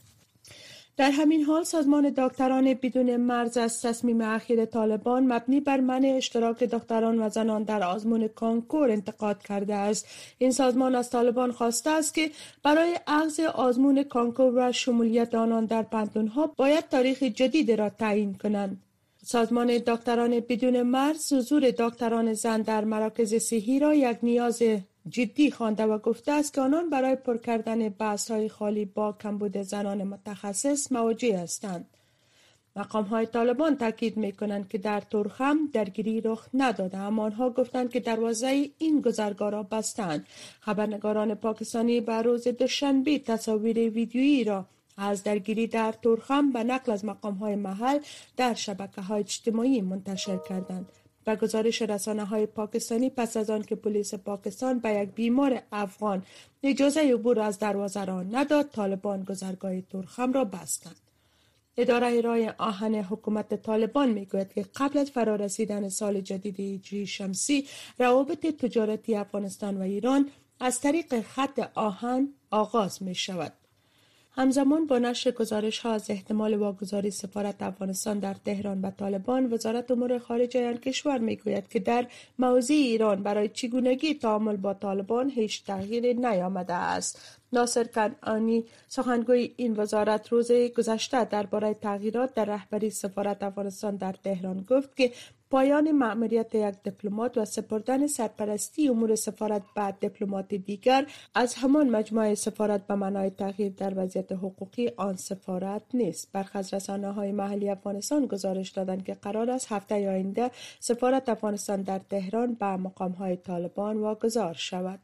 در همین حال سازمان دکتران بدون مرز از تصمیم اخیر طالبان مبنی بر منع اشتراک دختران و زنان در آزمون کانکور انتقاد کرده است. این سازمان از طالبان خواسته است که برای اخذ آزمون کانکور و شمولیت آنان در پانتون‌ها باید تاریخ جدید را تعیین کنند. سازمان دکتران بدون مرز حضور دکتران زن در مراکز صحی را یک نیاز جدی خوانده و گفته است که آنان برای پر کردن بحث‌های خالی با کمبود زنان متخصص مواجه هستند. مقام‌های طالبان تاکید می‌کنند که در تورخم درگیری رخ نداده، اما آنها گفتند که دروازه این گذرگاه را بستند. خبرنگاران پاکستانی به روز دوشنبه تصاویر ویدیویی را از درگیری در تورخم به نقل از مقام‌های محل در شبکه‌های اجتماعی منتشر کردند. به گزارش رسانه‌های پاکستانی پس از آن که پلیس پاکستان به یک بیمار افغان اجازه عبور از دروازه را نداد، طالبان گذرگاه تورخم را بستند. اداره رای آهن حکومت طالبان میگوید که قبل از فرارسیدن سال جدید هجری شمسی روابط تجارتی افغانستان و ایران از طریق خط آهن آغاز می شود. همزمان با نشر گزارش‌ها از احتمال واگذاری سفارت افغانستان در تهران به طالبان، وزارت امور خارجه آن کشور میگوید که در موضع ایران برای چگونگی تعامل با طالبان هیچ تغییری نیامده است. ناصر کنعانی سخنگوی این وزارت روز گذشته درباره تغییرات در رهبری سفارت افغانستان در تهران گفت که پایان مأموریت یک دیپلمات و سپردن سرپرستی امور سفارت به دیپلمات دیگر از همان مجموعه سفارت به معنای تغییر در وضعیت حقوقی آن سفارت نیست. برخی از رسانه‌های محلی افغانستان گزارش دادند که قرار است هفته آینده سفارت افغانستان در تهران به مقام‌های طالبان واگذار شود.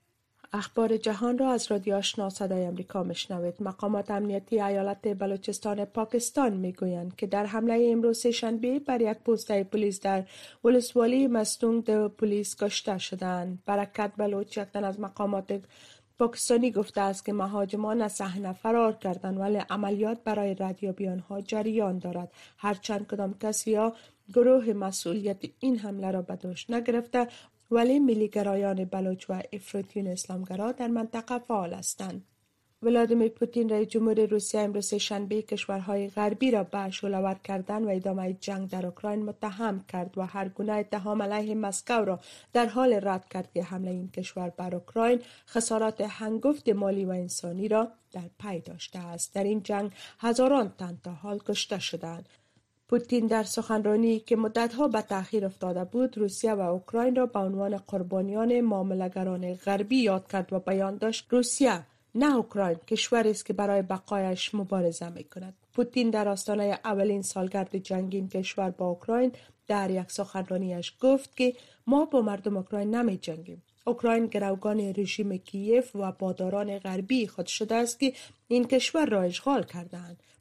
اخبار جهان را از رادیو آشنا صدای آمریکا میشنوید. مقامات امنیتی ایالت بلوچستان پاکستان میگویند که در حمله امروز سه‌شنبه بر یک پست پلیس در ولسوالی مستونگ دو پلیس کشته شدند. برکت بلوچ یک تن از مقامات پاکستانی گفته است که مهاجمان از صحنه فرار کردند، ولی عملیات برای ردیابی آنها جریان دارد. هرچند کدام کسی یا گروه مسئولیت این حمله را به دوش نگرفته، ولی ملیگرایان بلوچ و افراطیون اسلامگرا در منطقه فعال هستند. ولادیمیر پوتین رئیس جمهور روسیه امروز سه‌شنبه کشورهای غربی را به شعله‌ور کردن و ادامه جنگ در اوکراین متهم کرد و هر گونه اتهام علیه مسکو را در حال رد کرد که حمله این کشور بر اوکراین خسارات هنگفت مالی و انسانی را در پی داشته است. در این جنگ هزاران تن تا حال کشته شدند. پوتین در سخنرانی که مدتها به تأخیر افتاده بود، روسیه و اوکراین را به عنوان قربانیان معامله‌گران غربی یاد کرد و بیان داشت روسیه نه اوکراین کشوری است که برای بقایش مبارزه می‌کند. پوتین در آستانه اولین سالگرد جنگ این کشور با اوکراین در یک سخنرانیش گفت که ما با مردم اوکراین نمی‌جنگیم. اوکراین گروگان رژیم کیف و باداران غربی خود شده است که این کشور را اشغال کردند.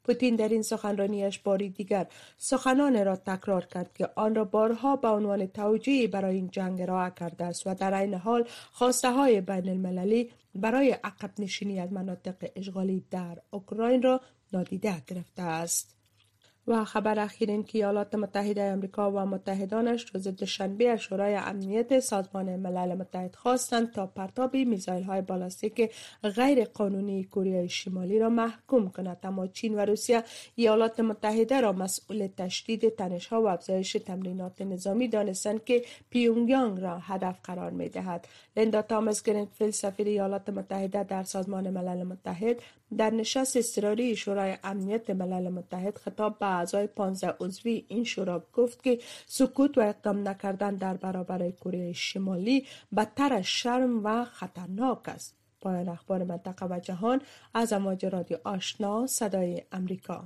پوتین در این سخنرانیش باری دیگر سخنان را تکرار کرد که آن را بارها به عنوان توجیهی برای این جنگ ارائه کرده است و در عین حال خواسته های بین المللی برای عقب نشینی از مناطق اشغالی در اوکراین را نادیده گرفته است. و خبر اخیر این که ایالات متحده آمریکا و متحدانش روز دوشنبه از شورای امنیت سازمان ملل متحد خواستند تا پرتاب میزایل‌های بالستیک غیر قانونی کره شمالی را محکوم کند، اما چین و روسیه ایالات متحده را مسئول تشدید تنش‌ها و افزایش تمرینات نظامی دانستند که پیونگیانگ را هدف قرار می‌دهد. لیندا تامس گرینفیلد سفیر ایالات متحده در سازمان ملل متحد در نشست اضطراری شورای امنیت ملل متحد خطاب به اعضای 15 عضوی این شورا گفت که سکوت و اقدام نکردن در برابر کره شمالی بدتر از شرم و خطرناک است. پایان اخبار منطقه و جهان از امواج رادیو آشنا صدای امریکا.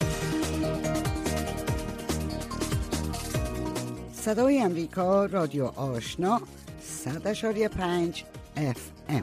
صدای امریکا رادیو آشنا 100.5 FM.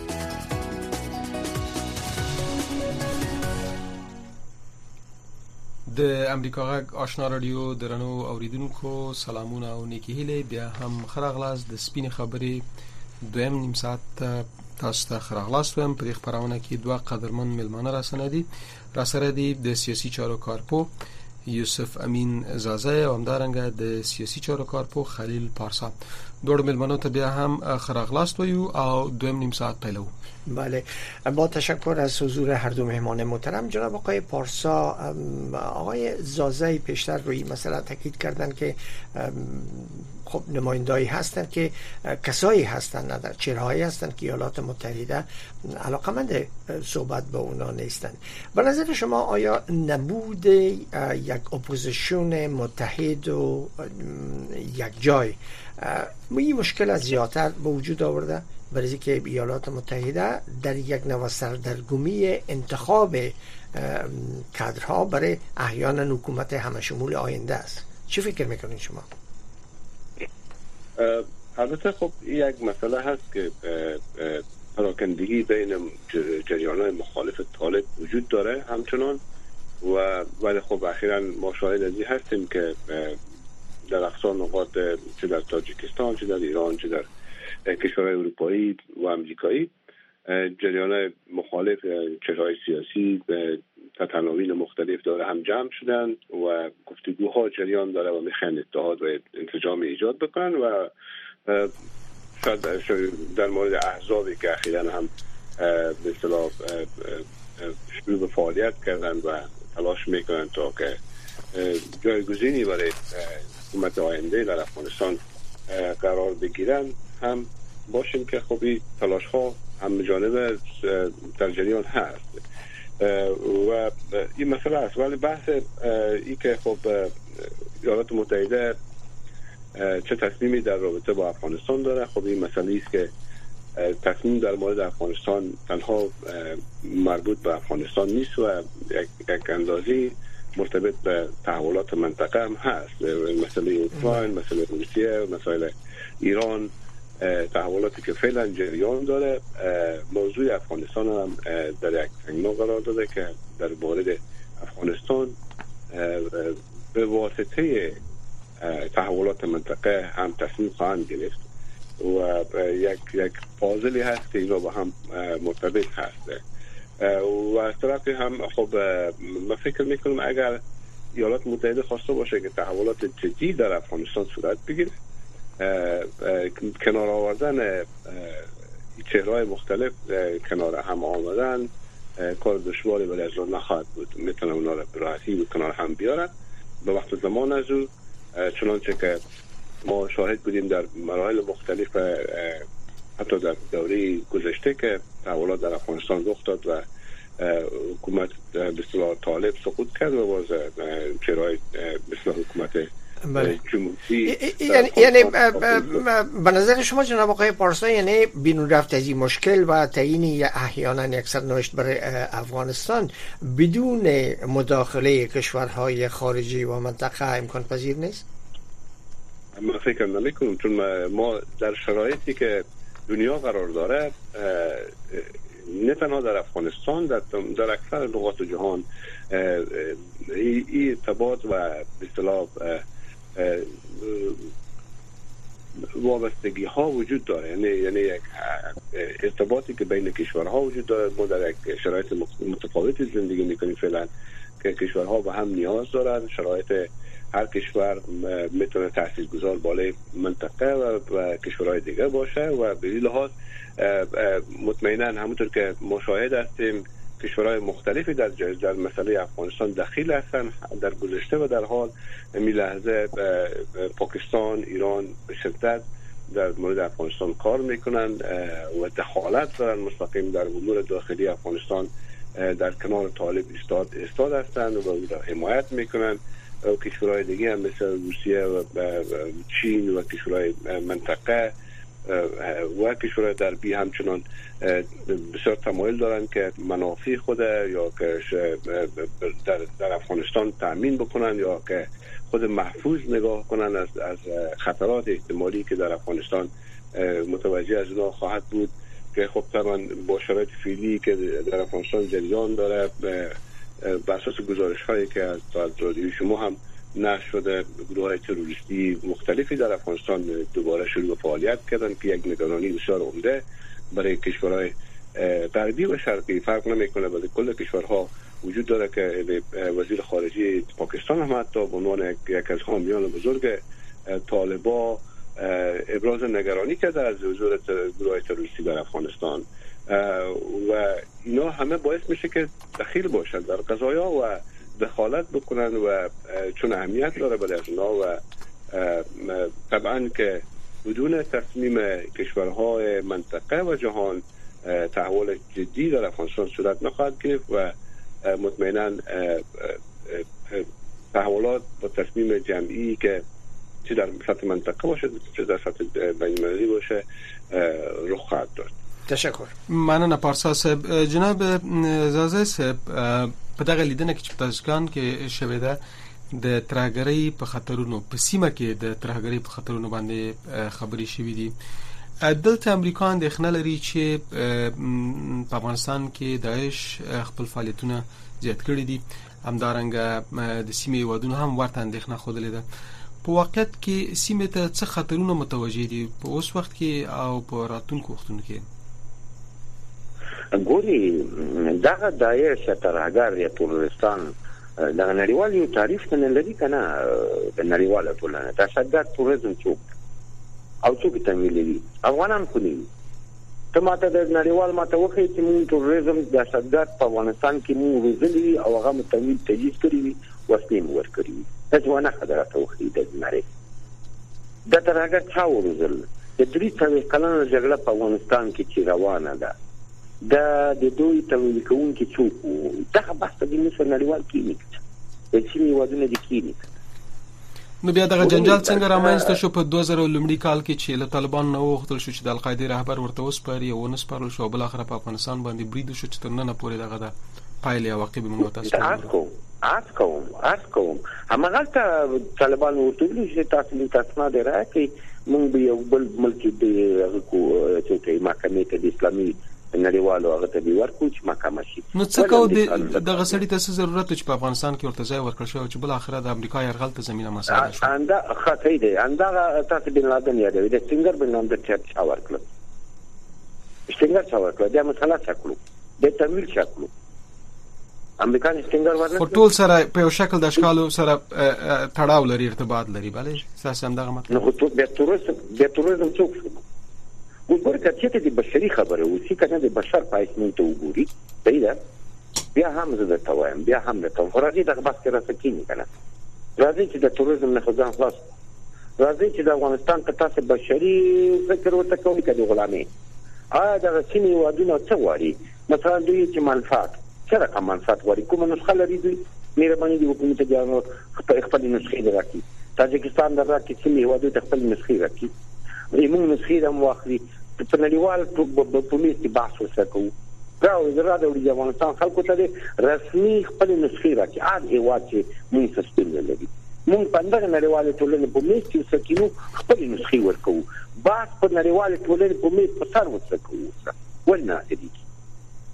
د امریکا غږ آشنا رادیو درنو اوریدونکو سلامونه او نیکی هیله بیا هم خراغلاس د سپین خبرې دویم نیم ساعت تاسو ته خراغلاس ویم په خبرونه کې دوه قدرمن ملمانه را سندي را سره دي د سیاسي چارو کارپو یوسف امین زازه او همدارنګه د سیاسي چارو کارپو خلیل پارسا دوړ ملمنو ته بیا هم خراغلاس ویو او دویم نیم ساعت پیلو. بله، با تشکر از حضور هر دو مهمان محترم. جناب آقای پارسا، آقای زازه پیشتر روی مسئله تاکید کردن که خب نمایندهایی هستند که کسایی هستند، نه در چهرهایی هستند که ایالات متحده علاقمند صحبت با اونا نیستند. به نظر شما آیا نبود یک اپوزیسیون متحد و یک جای این مشکل از زیادتر به وجود آورده؟ برای که ایالات متحده در یک نوع سردرگمی انتخاب کادرها برای احیانا حکومت همشمول آینده است. چی فکر میکنید شما؟ البته خب یک مسئله هست که پراکندگی بین جریان‌های مخالف طالب وجود داره همچنان و ولی خب اخیراً ما شاهد از این هستیم که در اقصا نقاط چه در تاجیکستان، چه در ایران، چه در کشورهای اروپایی و امریکایی جریان‌های مخالف چهره‌های سیاسی به عناوین مختلف داره هم جمع شدن و گفتگوها جریان داره و میخوان اتحاد و انسجام ایجاد بکنن و شاید در مورد احزابی که اخیراً هم به اصطلاح شروع به فعالیت کردن و تلاش میکنن تا که جایگزینی برای حکومت آینده در افغانستان قرار بگیرن هم باشیم که خب تلاش ها هم جانب در جریان هست و این مسئله است. ولی بحث ای که خب ایالات متحده چه تصمیمی در رابطه با افغانستان داره، خب این مسئله است که تصمیم در مورد افغانستان تنها مربوط به افغانستان نیست و یک اندازی مرتبط به تحولات منطقه هم هست. مسئله اوکراین، مسئله روسیه، مسئله ایران، تحولاتی که فعلا جریان داره. موضوع افغانستان هم در یک تنگنا قرار داده که در مورد افغانستان به واسطه تحولات منطقه هم تصمیم خواهند گرفت و یک پازلی هست که اینا با هم مرتبط هست و از طرفی هم خب من فکر میکنم اگر ایالات متحده خواسته باشه که تحولات جدی در افغانستان صورت بگیره، کنار آوردن چهرهای مختلف کنار هم آمدن کار دشواری برای از نخواهد بود. میتونن اونا را براحتی به کنار هم بیارن به وقت زمان از او، چنانچه که ما شاهد بودیم در مراحل مختلف حتی در دوره گذشته که تحولات در افغانستان رخ داد و حکومت به اصطلاح طالب سقوط کرد و باز چهرهای به اصطلاح حکومت جمهوری. یعنی به نظر شما جناب آقای پارسا یعنی بیرون رفت از این مشکل و تعیین احیانا یک سرنوشت برای افغانستان بدون مداخله کشورهای خارجی و منطقه امکان پذیر نیست؟ من فکر نمی‌کنم، چون ما در شرایطی که دنیا قرار داره نه تنها در افغانستان، در اکثر نقاط جهان این ارتباط و به اصطلاح وابستگی ها وجود داره. یعنی یک ارتباطی که بین کشورها وجود داره. ما در یک شرایط متفاوتی زندگی میکنیم فعلا که کشورها به هم نیاز دارن. شرایط هر کشور میتونه تاثیرگذار بالای منطقه و کشورهای دیگه باشه و به این لحاظ مطمئنا همونطور که مشاهد هستیم کشورهای مختلفی در مسئله افغانستان دخیل هستند در گذشته و در حال این لحظه پاکستان، ایران به شدت در مورد افغانستان کار میکنن و دخالت دارن مستقیم در امور داخلی افغانستان، در کنار طالب ایستاد هستند و او را حمایت میکنن. کشورهای دیگه هم مثل روسیه و چین و کشورهای منطقه و کشورهای غربی همچنان بسیار تمایل دارن که منافع خود یا که در افغانستان تأمین بکنن یا که خود محفوظ نگاه کنن از خطرات احتمالی که در افغانستان متوجه از اونا خواهد بود که خب طبعا با شرایط فعلی که در افغانستان جریان داره بر اساس گزارش‌هایی که از رادیوی شما هم نشر شده، گروه‌های تروریستی مختلفی در افغانستان دوباره شروع به فعالیت کردن که یک نگرانی بسیار عمده برای کشورهای غربی و شرقی فرق نمیکنه، ولی کل کشورها وجود داره که وزیر خارجه پاکستان هم حتی به عنوان یک از حامیان بزرگ طالبان ابراز نگرانی کرده از حضور گروه‌های تروریستی در افغانستان و اینا همه باعث میشه که دخیل باشن در قضایا و دخالت بکنن و چون اهمیت داره برای اونا و طبعا که بدون تصمیم کشورهای منطقه و جهان تحول جدی در افغانستان صورت نخواهد گرفت و مطمئنا تحولات با تصمیم جمعی که چه در سطح منطقه باشه چه در سطح بین‌المللی باشه رخ خواهد داد. تشکر. مننه پارسا صاحب. جناب زازه صاحب په دغه لیدنه کې چې تاسو کان کې شویده د ترهګرۍ په خطرونو په سیمه کې د ترهګرۍ په خطرونو باندې خبرې شوې دي. دلته امریکا اندېښنه لري چې په افغانستان کې داعش خپل فعالیتونه زیات کړي دي، همدارنګه د سیمې هیوادونو هم ورته اندېښنه ښودلې ده. په واقعیت کې سیمې ته څه خطرونه متوجه دي په اوس وخت کې او په راتلونکو وختونو کې؟ ګوري دغه داعش ترهګر یا تروریستان دغه نړیوال یو تعریف نه لري کنه د نړیواله ټولنه دهشتګرد توریزم څوک او څوک تمویل لري افغانان کوي ته ماته د نړیوال ماته وخی چې موږ توریزم دهشتګرد په افغانستان کې موږ وزلي او هغه متمویل تجهیز کړی وي وسلې مو ورکړي دا ځوانه خبره ته وخی د نړۍ د ترهګر چا ورزل د 300 کلونو جګړه په افغانستان کې چې روانه ده د دوی تمویل کوونکي څوک دغه بحث د نړیوال کلینیک د چینی ودونه د کلینیک نو بیا دغه جنجال څنګه رامنځته شو په 2000 لومړي کال کې چې له طالبان نو وختل شو چې د القاعده رهبر ورته وسپاري او ونسپارل شو بل اخر په افغانستان باندې برید شو چې تر نن پورې دغه د پایلې او عواقب موږ تاسو آس کوم همغه طالبان ورته ویل چې تاسو نه درایي موږ به یو بل ملک دی چې محکمې ته د اسلامي نړیوالو هغه ته دی ورکو چې محکمه شي. نو څه کو دغه سړی ته ضرورت چې په افغانستان کې ورته ځای ورکړ شو چې بل اخره د امریکا يرغل ته زمينه مساعده شو. انده خطې دی انده تاسو بن لادن یادوي د سنگر بن لادن چې ورکړ سنگر څا ورکړ د مسله شکلو د تمویل شکلو امریکا څنګه ورکړ ټول سره په یو شکل د اشکالو سره تړاو لري ارتباط لري بله اساس هم دغه مطلب نو ټول د تروریزم څوک وګورئ چې د بشري خبره وسی کنه د بشر پایښت ته وګوري پیدا بیا هم زه درته وایم بیا هم درته راځي دغه بحث کې راځي کنه راځي چې د تروریزم نه خدای خلاص راځي چې د افغانستان په تاسو بشري فکر ورته کوي کله غلامي دا چینی ودونه څه واري مثلا دوی چې منفعت څه رقم منفعت واري کوم نسخه لري دوی مهرباني دي حکومت جانو خپل نسخه راکړي تاجکستان درکې چینی ودونه خپل نسخه راکړي موږ نسخه هم واخلي په نړیوال په میستي بحث وکړو راو زراده د افغانستان خلکو ته رسمي خپل نسخه راکړي هغه هیواد چې موږ سسپند لري موږ په دغه نړیوال ټولنې په میستي وسکینو خپل نسخه ورکو بحث په نړیوال ټولنې په میست په سر وسکو ولنه دي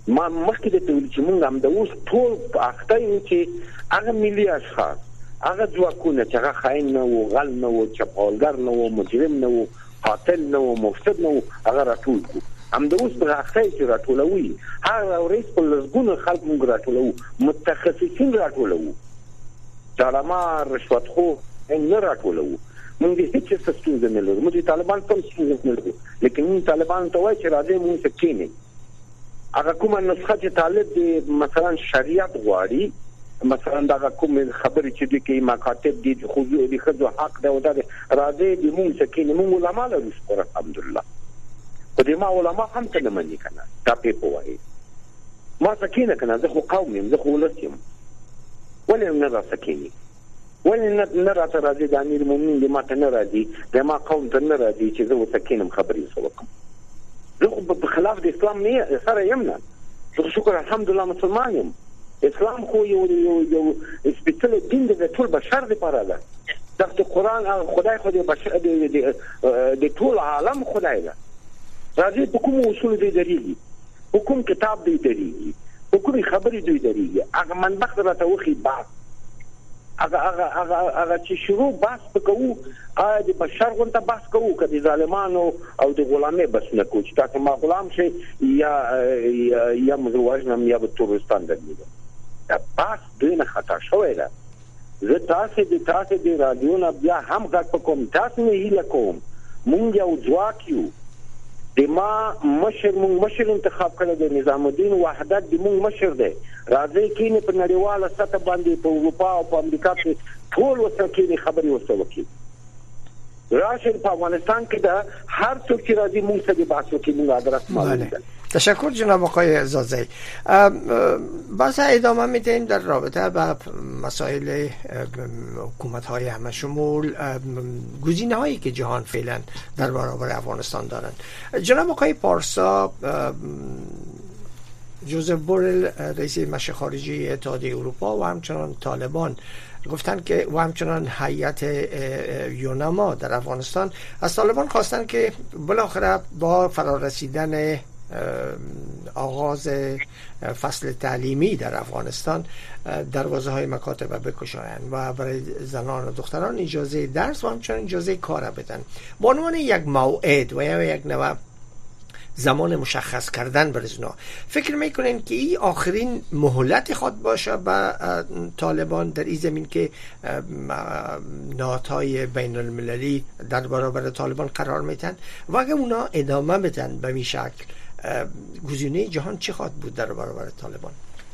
ما مخکې د تولید چې موږ هم د اوس ټول اخته یو چې هغه ملي اشخاص هغه ځواکونه چې هغه خاين نه وو، غل نه وو، چپاولګر نه وو، مجرم نه وو، قاتل نه وو، مفسد نه وو، هغه راټول کو. هم د اوس په اخته چې راټولوي هغه ورځ په لږونو خلک موږ راټولو، متخصصین راټولو، ظالما رشوت خو نه راټولو. موږ هیڅ څه ستونزه نه لرو، موږ طالبان ته ستونزه نه لرو، لیکن موږ طالبان ته وایي چې راځي موږ سکینه هغه کومه نسخه چې طالب دی مثلا شریعت غواړي، مثلا دا کوم خبرې چې د کې مکاتب دي خو د خځو حق دی او دا راځي د موږ سکینه موږ علماء لرو شکر الحمدلله. په دې ما علماء هم څه نه مني کنه دا په وایي ما سکینه کنه زه خو قوم یم، زه خو ولس یم، ولې نه را سکینه، ولې نه را ته راځي د امیر المؤمنین د ما ته نه راځي، د ما قوم ته نه راځي چې زه وسکینم خبرې وکړم. زه خو په خلاف د اسلام نه سره یم نه، زه شکر الحمدلله مسلمان یم. اسلام خو یو سپیڅلی دین دی د ټول بشر لپاره ده. د قرآن خدای خو د بشر د ټول عالم خدای ده. راځي په کوم اصول دی درېږي، په کوم کتاب دی درېږي، په کومې خبرې دوی درېږي، هغه منبخت راته وښي بحث هغه چې شروع بحث کوو د بشر غونته بحث کوو که د ظالمانو او د غلامۍ بحث نه کوو چې تاسو ما غلام شئ یا موږ وژنم یا به تورستان درلیږم. دا بحث دوی نه خطا شوی ده. زه تاسې د رادیو نه بیا هم غږ په کوم تاسو نه هیله کوم مونږ یو ځواک یو د ما مونږ مشر انتخاب کړی د نظام الدین وحدت د مونږ مشر دی. راځي کینې په نړیواله سطح باندې په اروپا او په امریکا کې ټول ورسره کینې خبرې ورسره وکړي. راشي په افغانستان کې دا هر څوک چې راځي مونږ سره بحث وکړي، مونږ آدرس معلوم ده. تشکر جناب آقای زازی. باز ادامه میدیم در رابطه با مسائل حکومت‌های همه شمول، گزینه‌هایی که جهان فعلا در برابر افغانستان دارند. جناب آقای پارسا، جوزف بورل رئیس مشیر خارجه اتحادیه اروپا و همچنان طالبان گفتن که و همچنان هیئت یونما در افغانستان از طالبان خواستن که بالاخره با فرارسیدن آغاز فصل تعلیمی در افغانستان دروازه های مکاتب بکشایند و برای زنان و دختران اجازه درس و همچنان اجازه کار بدن. به عنوان یک موعد و یا یک نوع زمان مشخص کردن برای اونا، فکر میکنین که این آخرین مهلت خود باشه به طالبان در این زمین که نهادهای بین المللی در برابر طالبان قرار میتن و اگه اونا ادامه بدن به این شکل گزینه جهان چی خواهد بود در برابر طالبان؟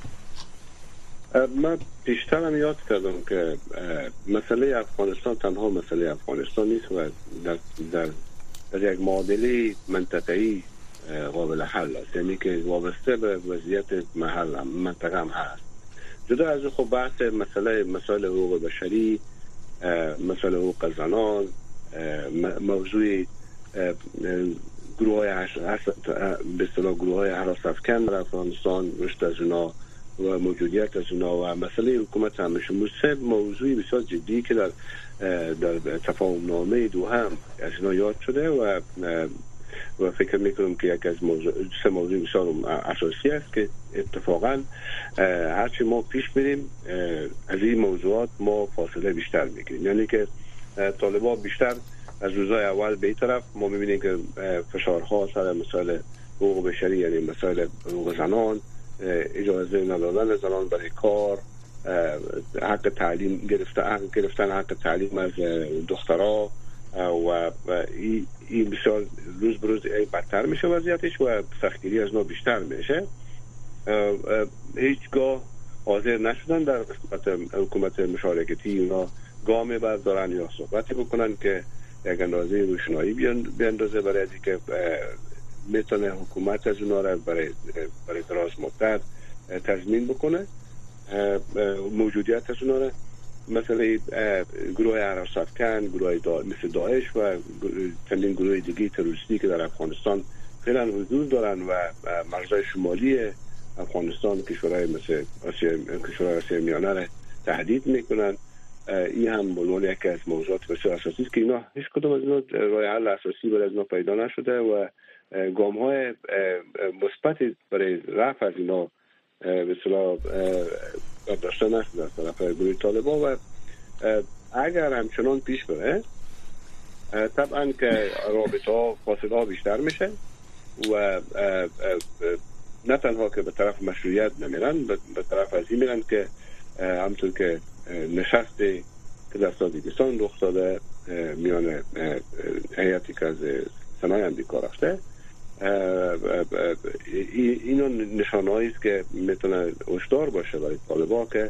من پیشتر هم یاد کردم که مسئله افغانستان تنها مسئله افغانستان نیست و در یک معادله منطقه‌ای قابل حل است، یعنی که وابسته به وضعیت محل منطقه هم هست. جدا از خب بحث مسائل حقوق بشری، مسائل حقوق زنان، موضوع گروه‌های به اصطلاح گروه‌های هراس افکن در افغانستان، رشد از اونا و موجودیت از اونا و مسئله حکومت همه شمول، سه موضوعی بسیار جدی که در تفاهم نامه دوحه هم از اینا یاد شده و فکر میکنم که یک از سه موضوع بسیار اساسی است که اتفاقا هرچی ما پیش میریم از این موضوعات ما فاصله بیشتر میگیریم. یعنی که طالبان بیشتر از روزهای اول به این طرف ما میبینیم که فشارها سر مسائل حقوق بشری، یعنی مسائل حقوق زنان، اجازه ندادن زنان برای کار، حق تعلیم گرفتن حق تعلیم از دخترها و این بسیار روز به روز بدتر میشه وضعیتش و سختگیری از ما بیشتر میشه. هیچگاه حاضر نشدن در قسمت حکومت مشارکتی اونا گام بردارن یا صحبتی بکنن که یک اندازه روشنایی بیاندازه برای از اینکه میتونه حکومت از اونا را برای دراز مدت تضمین بکنه موجودیت از اونا را. مثلا گروه هراس افکن، گروه مثل داعش و چندین گروه دیگه تروریستی که در افغانستان فعلا حضور دارن و مرزهای شمالی افغانستان، کشورهای مثل آسیا میانه را تهدید میکنن این هم عنوان یکی از موضوعات بسیار اساسی است که اینا هیچ کدوم از اینا راه حل اساسی برای از اینا پیدا نشده و گام‌های مثبتی برای رفع از اینا به اصطلاح برداشته نشده از طرف گروه طالبان و اگر همچنان پیش بره طبعا که رابطه ها فاصله ها بیشتر میشه و نه تنها که به طرف مشروعیت نمیرن به طرف از این میرن که همطور که نشستی که در تاجیکستان رخ داده میان هیئتی که از سنای امریکا رفته اینو نشانه‌ای است که میتونه هشدار باشه برای طالبان که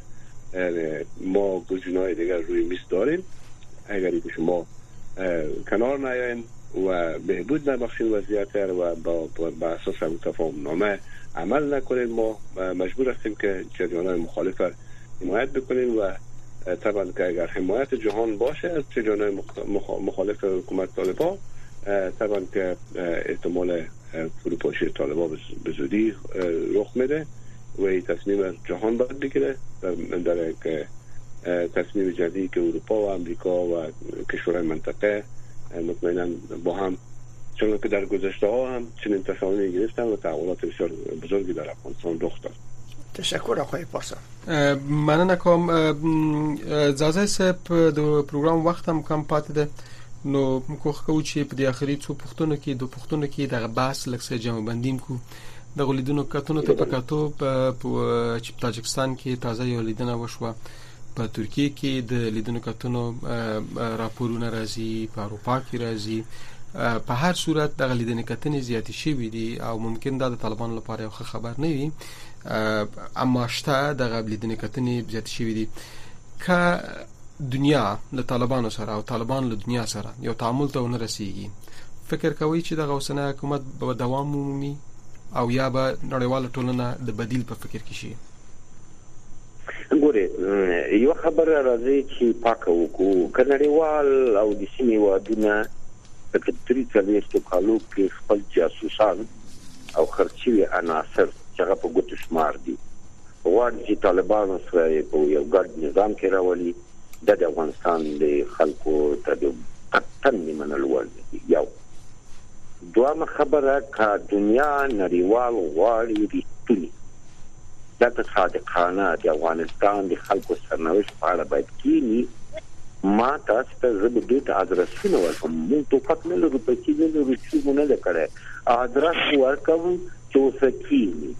ما گزینه‌های دیگر روی میز داریم. اگر که شما کنار نیاین و بهبود نبخشین وضعیت و با اساس تفاهم نامه عمل نکنین ما مجبور هستیم که جریان‌های مخالف حمایت بکنیم و طبعا که اگر حمایت جهان باشه از جریان‌های مخالف حکومت طالبان طبعا که احتمال فروپاشی طالبان به زودی رخ میده و این تصمیم از جهان باید بگیره در یک تصمیم جدید که اروپا و امریکا و کشورهای منطقه مطمئنا با هم چون که در گذشته ها هم چنین تصامیمی گرفتن و تحولات بسیار بزرگی در افغانستان رخ داد. تشکر آقای پاسا. مننه کوم زازه سپ د پروګرام وخت هم کم پاتې ده نو کوخ کو چې په د اخري څو پښتون کې د بحث لکه جمع بندیم کو د غلیدونو کتونو ته پکاتو په تاجکستان کې تازه یو لیدنه وشوه په ترکیه کې د لیدونو کتونو راپورونه راځي په اروپا کې راځي په هر صورت د لیدنې کتنې زیاتې شوي دي او ممکن دا د طالبانو لپاره یو خبر نه وي اما شته د لیدنې کتنې زیاتې شوي دي که دنیا له طالبانو سره او طالبان له دنیا سره یو تعامل ته ونه رسیږي فکر کوي چې د اوسنۍ حکومت به دوام ومومي او یا به نړیواله ټولنه د بدیل په فکر کې شي؟ ګوره یو خبره راځي چې پاک وکړو کنړیوال او د سیمې وادونه په کتري څلويستو کالو کې خپل جاسوسان او خرچوي عناصر چې هغه په ګوتو شمار دي غواړي چې طالبانو سره په یو ګډ نظام کې راولي د افغانستان د خلکو ته د قطن منل ورته یو دوامه خبره کا دنیا نړیوال غواړي ریښتونی د صادقانه د افغانستان د خلکو سرنوشت په اړه باید کینی ما تاسو ته زه به د ادرسونه ورکوم موږ ته فقط نه لرو په کې نه لرو چې مونږ نه کړه ادرس ورکوم چې وسکینی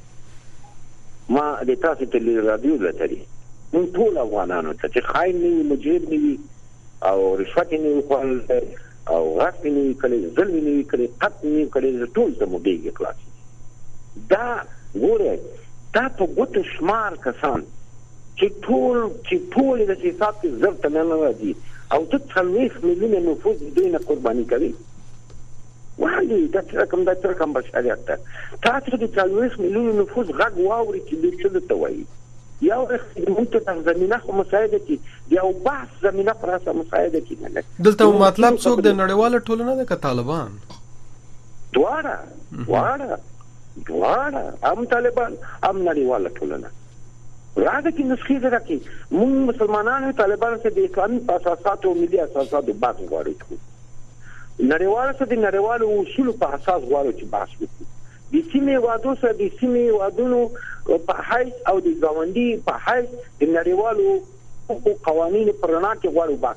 ما د تاسو ته رادیو لټري موږ ټول افغانانو ته چې خاين نه مجرم نه او رشوت نه خپل او غصب نه کړي ظلم نه کړي قتل نه کړي ټول زموږ دی کلاس دا ګوره دا په ګوتو شمار کسان چې ټول د حساب زرت نه راځي او د 30 میلیونه نفوس دوی نه قرباني کوي وایي دا رقم بشریت ته تاسو د 30 میلیونه نفوس غږ واوري چې د څه ته وایي یو موږ ته زمينه خو مساعده کی یو بحث زمينه پر اساس مساعده کی نه دلته مطلب څوک د نړیواله ټولنه د طالبان دواړه هم طالبان هم نړیواله ټولنه راځي چې نسخې درکې موږ مسلمانانو طالبان سره د اسلامي اساسات او ملي اساسات بحث غواړو نړیواله سره د نړیوالو اصول په اساس غواړو چې بحث وکړو د سیمې وادو سره د سیمې وادونو په حیث او د ځوانډي په حیث د نړیوالو حقوق قوانین پرنا کې غواړو بحث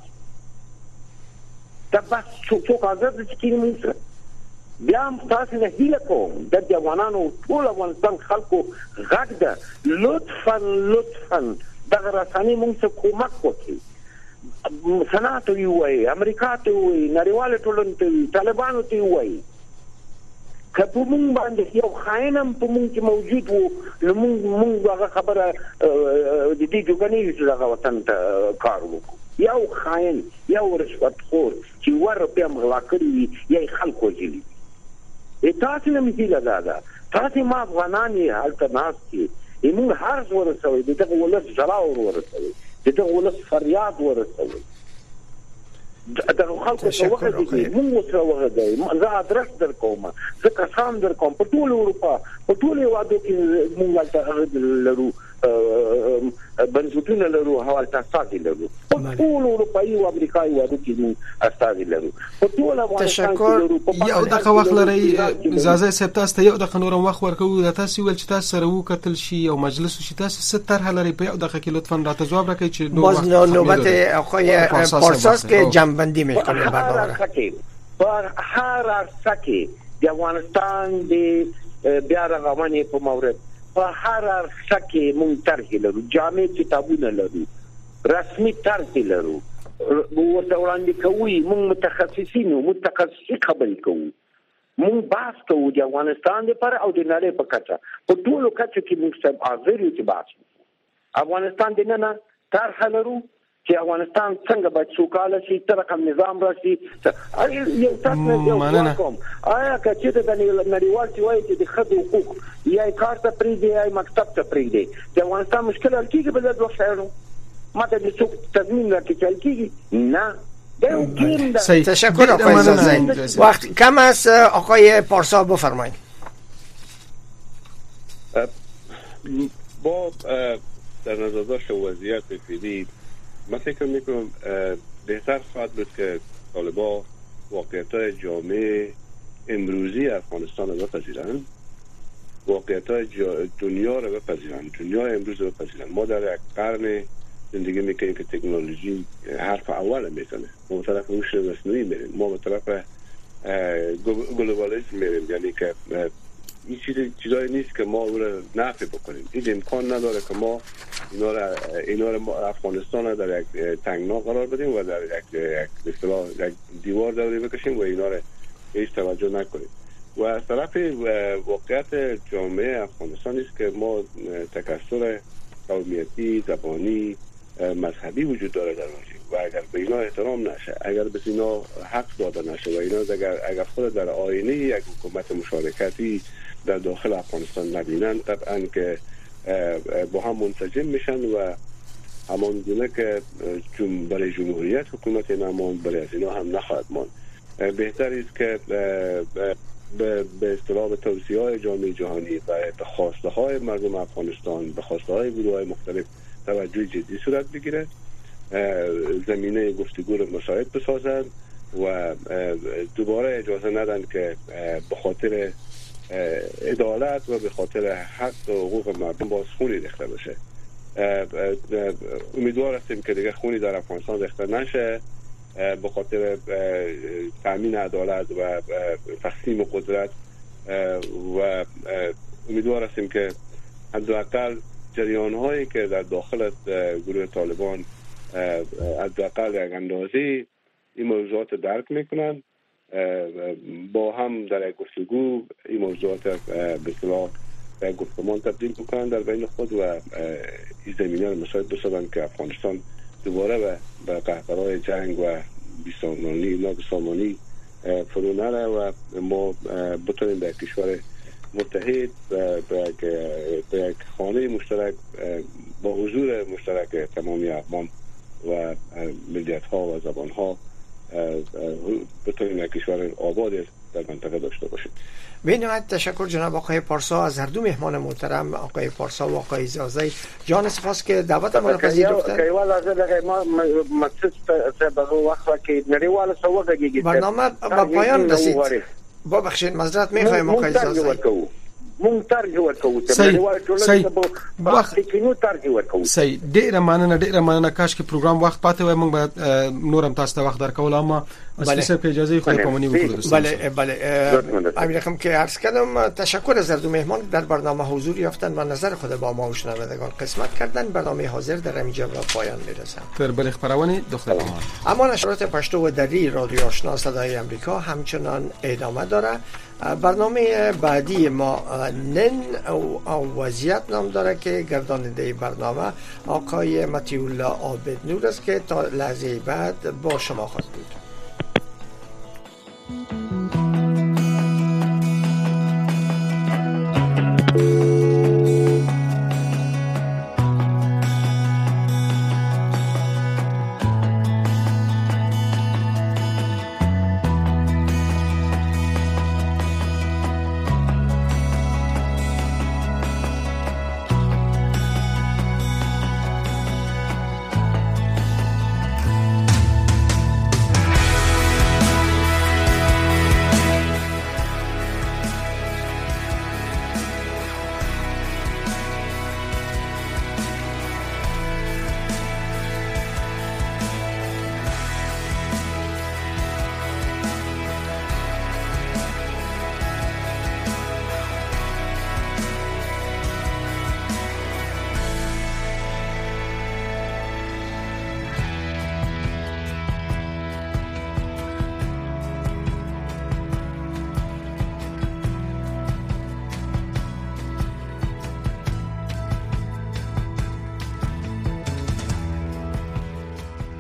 دا بحث څو کاغذ چې کیږي بیا هم تاسو نه هیله کوم د افغانانو ټول افغانستان خلکو غږ ده لطفا دغه رسنۍ موږ ته کومک وکړي صنعت وي امریکا ته وي نړیواله ټولنه ته طالبانو ته وي که په موږ باندې یو خاینم په موږ کې موجود وو موږ هغه خبره د دې جوګنې چې هغه وطن ته کار وکړو یو خاین یو رشوتخور چې ور په مغلا کړی یې خلکو جلی تاسو نه مثیل ده تاسو ما افغانانی التناسي موږ هر څور سوي دغه ولس جلاور ورسوي دغه ولس فریاد ورسوي دغه خلکو څه وخت دي موږ سره وغږی زه ادرس درکوم زه کسان درکوم په ټول اروپا په ټول وادو کې موږ لرو بنسټونه لرو حوالت استازي لرو ټول اروپאי او امریکایي وادو کې موږ استازي لرو په ټول افغانستان کې لرو. یو دغه وخت لري اجازه سپتاس ته یو دغه نورم وخت ورکوو د تاسو ول چې تاسو سره وکتل شي او مجلس شي تاسو ستر هلري په یو دغه کې لطفا راته جواب راکړئ چې نوبت آقای پارساس که جنبندی میکنه برنامه پر هر ارسکی د افغانستان د بیا رغونې په مورد په هر ارسکی مونږ طرح لرو، جامع کتابونه لرو، رسمي طرح لرو، ورته وړاندې کوي، مونږ متخصصین او متخصصي خبرې کوو، مونږ بحث کوو د افغانستان لپاره او د نړۍ په کچه په ټولو کچو کې مونږ سم حاضر یو چې بحث افغانستان د نن طرح لرو چې افغانستان څنګه باید سوکاله شي، تر کوم نظام راشي. یو تاسو یو کوم آیا چې د نړیوال چې وایي چې د ښځو حقوق یا کار ته پریږدي یا مکتب ته پریږدي د افغانستان مشکل حل کیږي په دغه وخت ماته د څوک تضمین راکړي چې حل کیږي نه. تشکر آقای زازی. وقت کم است آقای پارسا بفرمایید. با در نظر داشت وضعیت فعلی من فکر میکنم بهتر خواهد بود که طالبان واقعیت‌های جامعه امروزی افغانستان را بپذیرند، واقعیت‌های دنیا را بپذیرند، دنیا امروز را بپذیرند. ما در یک قرن زندگی میکنیم که تکنولوژی حرف اول میکنه، ما به طرف هوش مصنوعی میریم، ما به طرف گلوبالیسم میریم، یعنی که این چیزایی نیست که ما او را نفی بکنیم. این امکان نداره که ما اینا را افغانستان در یک تنگنا قرار بدیم و در یک دیوار دوری بکشیم و اینا را هیچ توجه نکنیم. و از طرف واقعیت جامعه افغانستان است که ما تکثر قومیتی، زبانی، مذهبی وجود داره در واقع و اگر به اینا احترام نشه، اگر به اینا حق داده نشه و اینا اگر خود در آینه یک حکومت مشارکتی در داخل افغانستان نبینن، طبعا که با هم منسجم میشن و همان گونه که برای جمهوریت حکومت نماند برای از اینا هم نخواهد ماند. بهتر است که به اصطلاح به توصیه‌های جامعه جهانی و به خواسته‌های مردم افغانستان، به خواسته‌های گروه‌های مختلف توجه جدی صورت بگیره، زمینه گفتگو رو مساعد بسازند و دوباره اجازه ندن که به خاطر عدالت و به خاطر حق و حقوق مردم باز خونی ریخته بشه. امیدوار هستیم که دیگه خونی در افغانستان ریخته نشه به خاطر تامین عدالت و تقسیم قدرت و امیدوار هستیم که حداقل جریان هایی که در داخل گروه طالبان حداقل یک اندازه این موضوعات درک میکنن، با هم در یک گفتگو این موضوعات به اصطلاح گفتمان تبدیل بکنن در بین خود و این زمینه رو مساعد بسازن که افغانستان دوباره به قهقرای جنگ و بیسامانی فرو نره و ما بتونیم به کشور متحد به یک خانه مشترک با حضور مشترک تمامی اقوام و ملیت ها و زبان ها بتونیم یک کشور آباد در منطقه داشته باشیم. به نهایت تشکر جناب آقای پارسا از هر دو مهمان محترم، آقای پارسا و آقای زازی. جان سپاس که دعوت ما را پذیرفتند. برنامه به پایان رسید. ببخشید معذرت می‌خوایم آقای زازی. مونږ ترجیح ورکوو چې نړیوال ټولنه په وخت کې نو ترجیح ورکوو. صحیح، ډیره مننه کاش کې پروګرام وخت پاتې وای، موږ به نورم تاسو ته وخت درکول، اما اساسا که اجازه خود پامونی وکړو. بله امیر خانم که عرض کردم تشکر از هر دو مهمان در برنامه حضور یافتند و نظر خود با ما و شنوندگان قسمت کردند. برنامه حاضر در همینجا به پایان میرسد. تر بل خبرونه دختر کمان اما نشرات پشتو و دری رادیو آشنا صدای آمریکا همچنان ادامه داره. برنامه بعدی ما نن او وضعیت نام داره که گرداننده برنامه آقای متیولا عابد نور است که تا لحظه بعد با شما خواهد بود.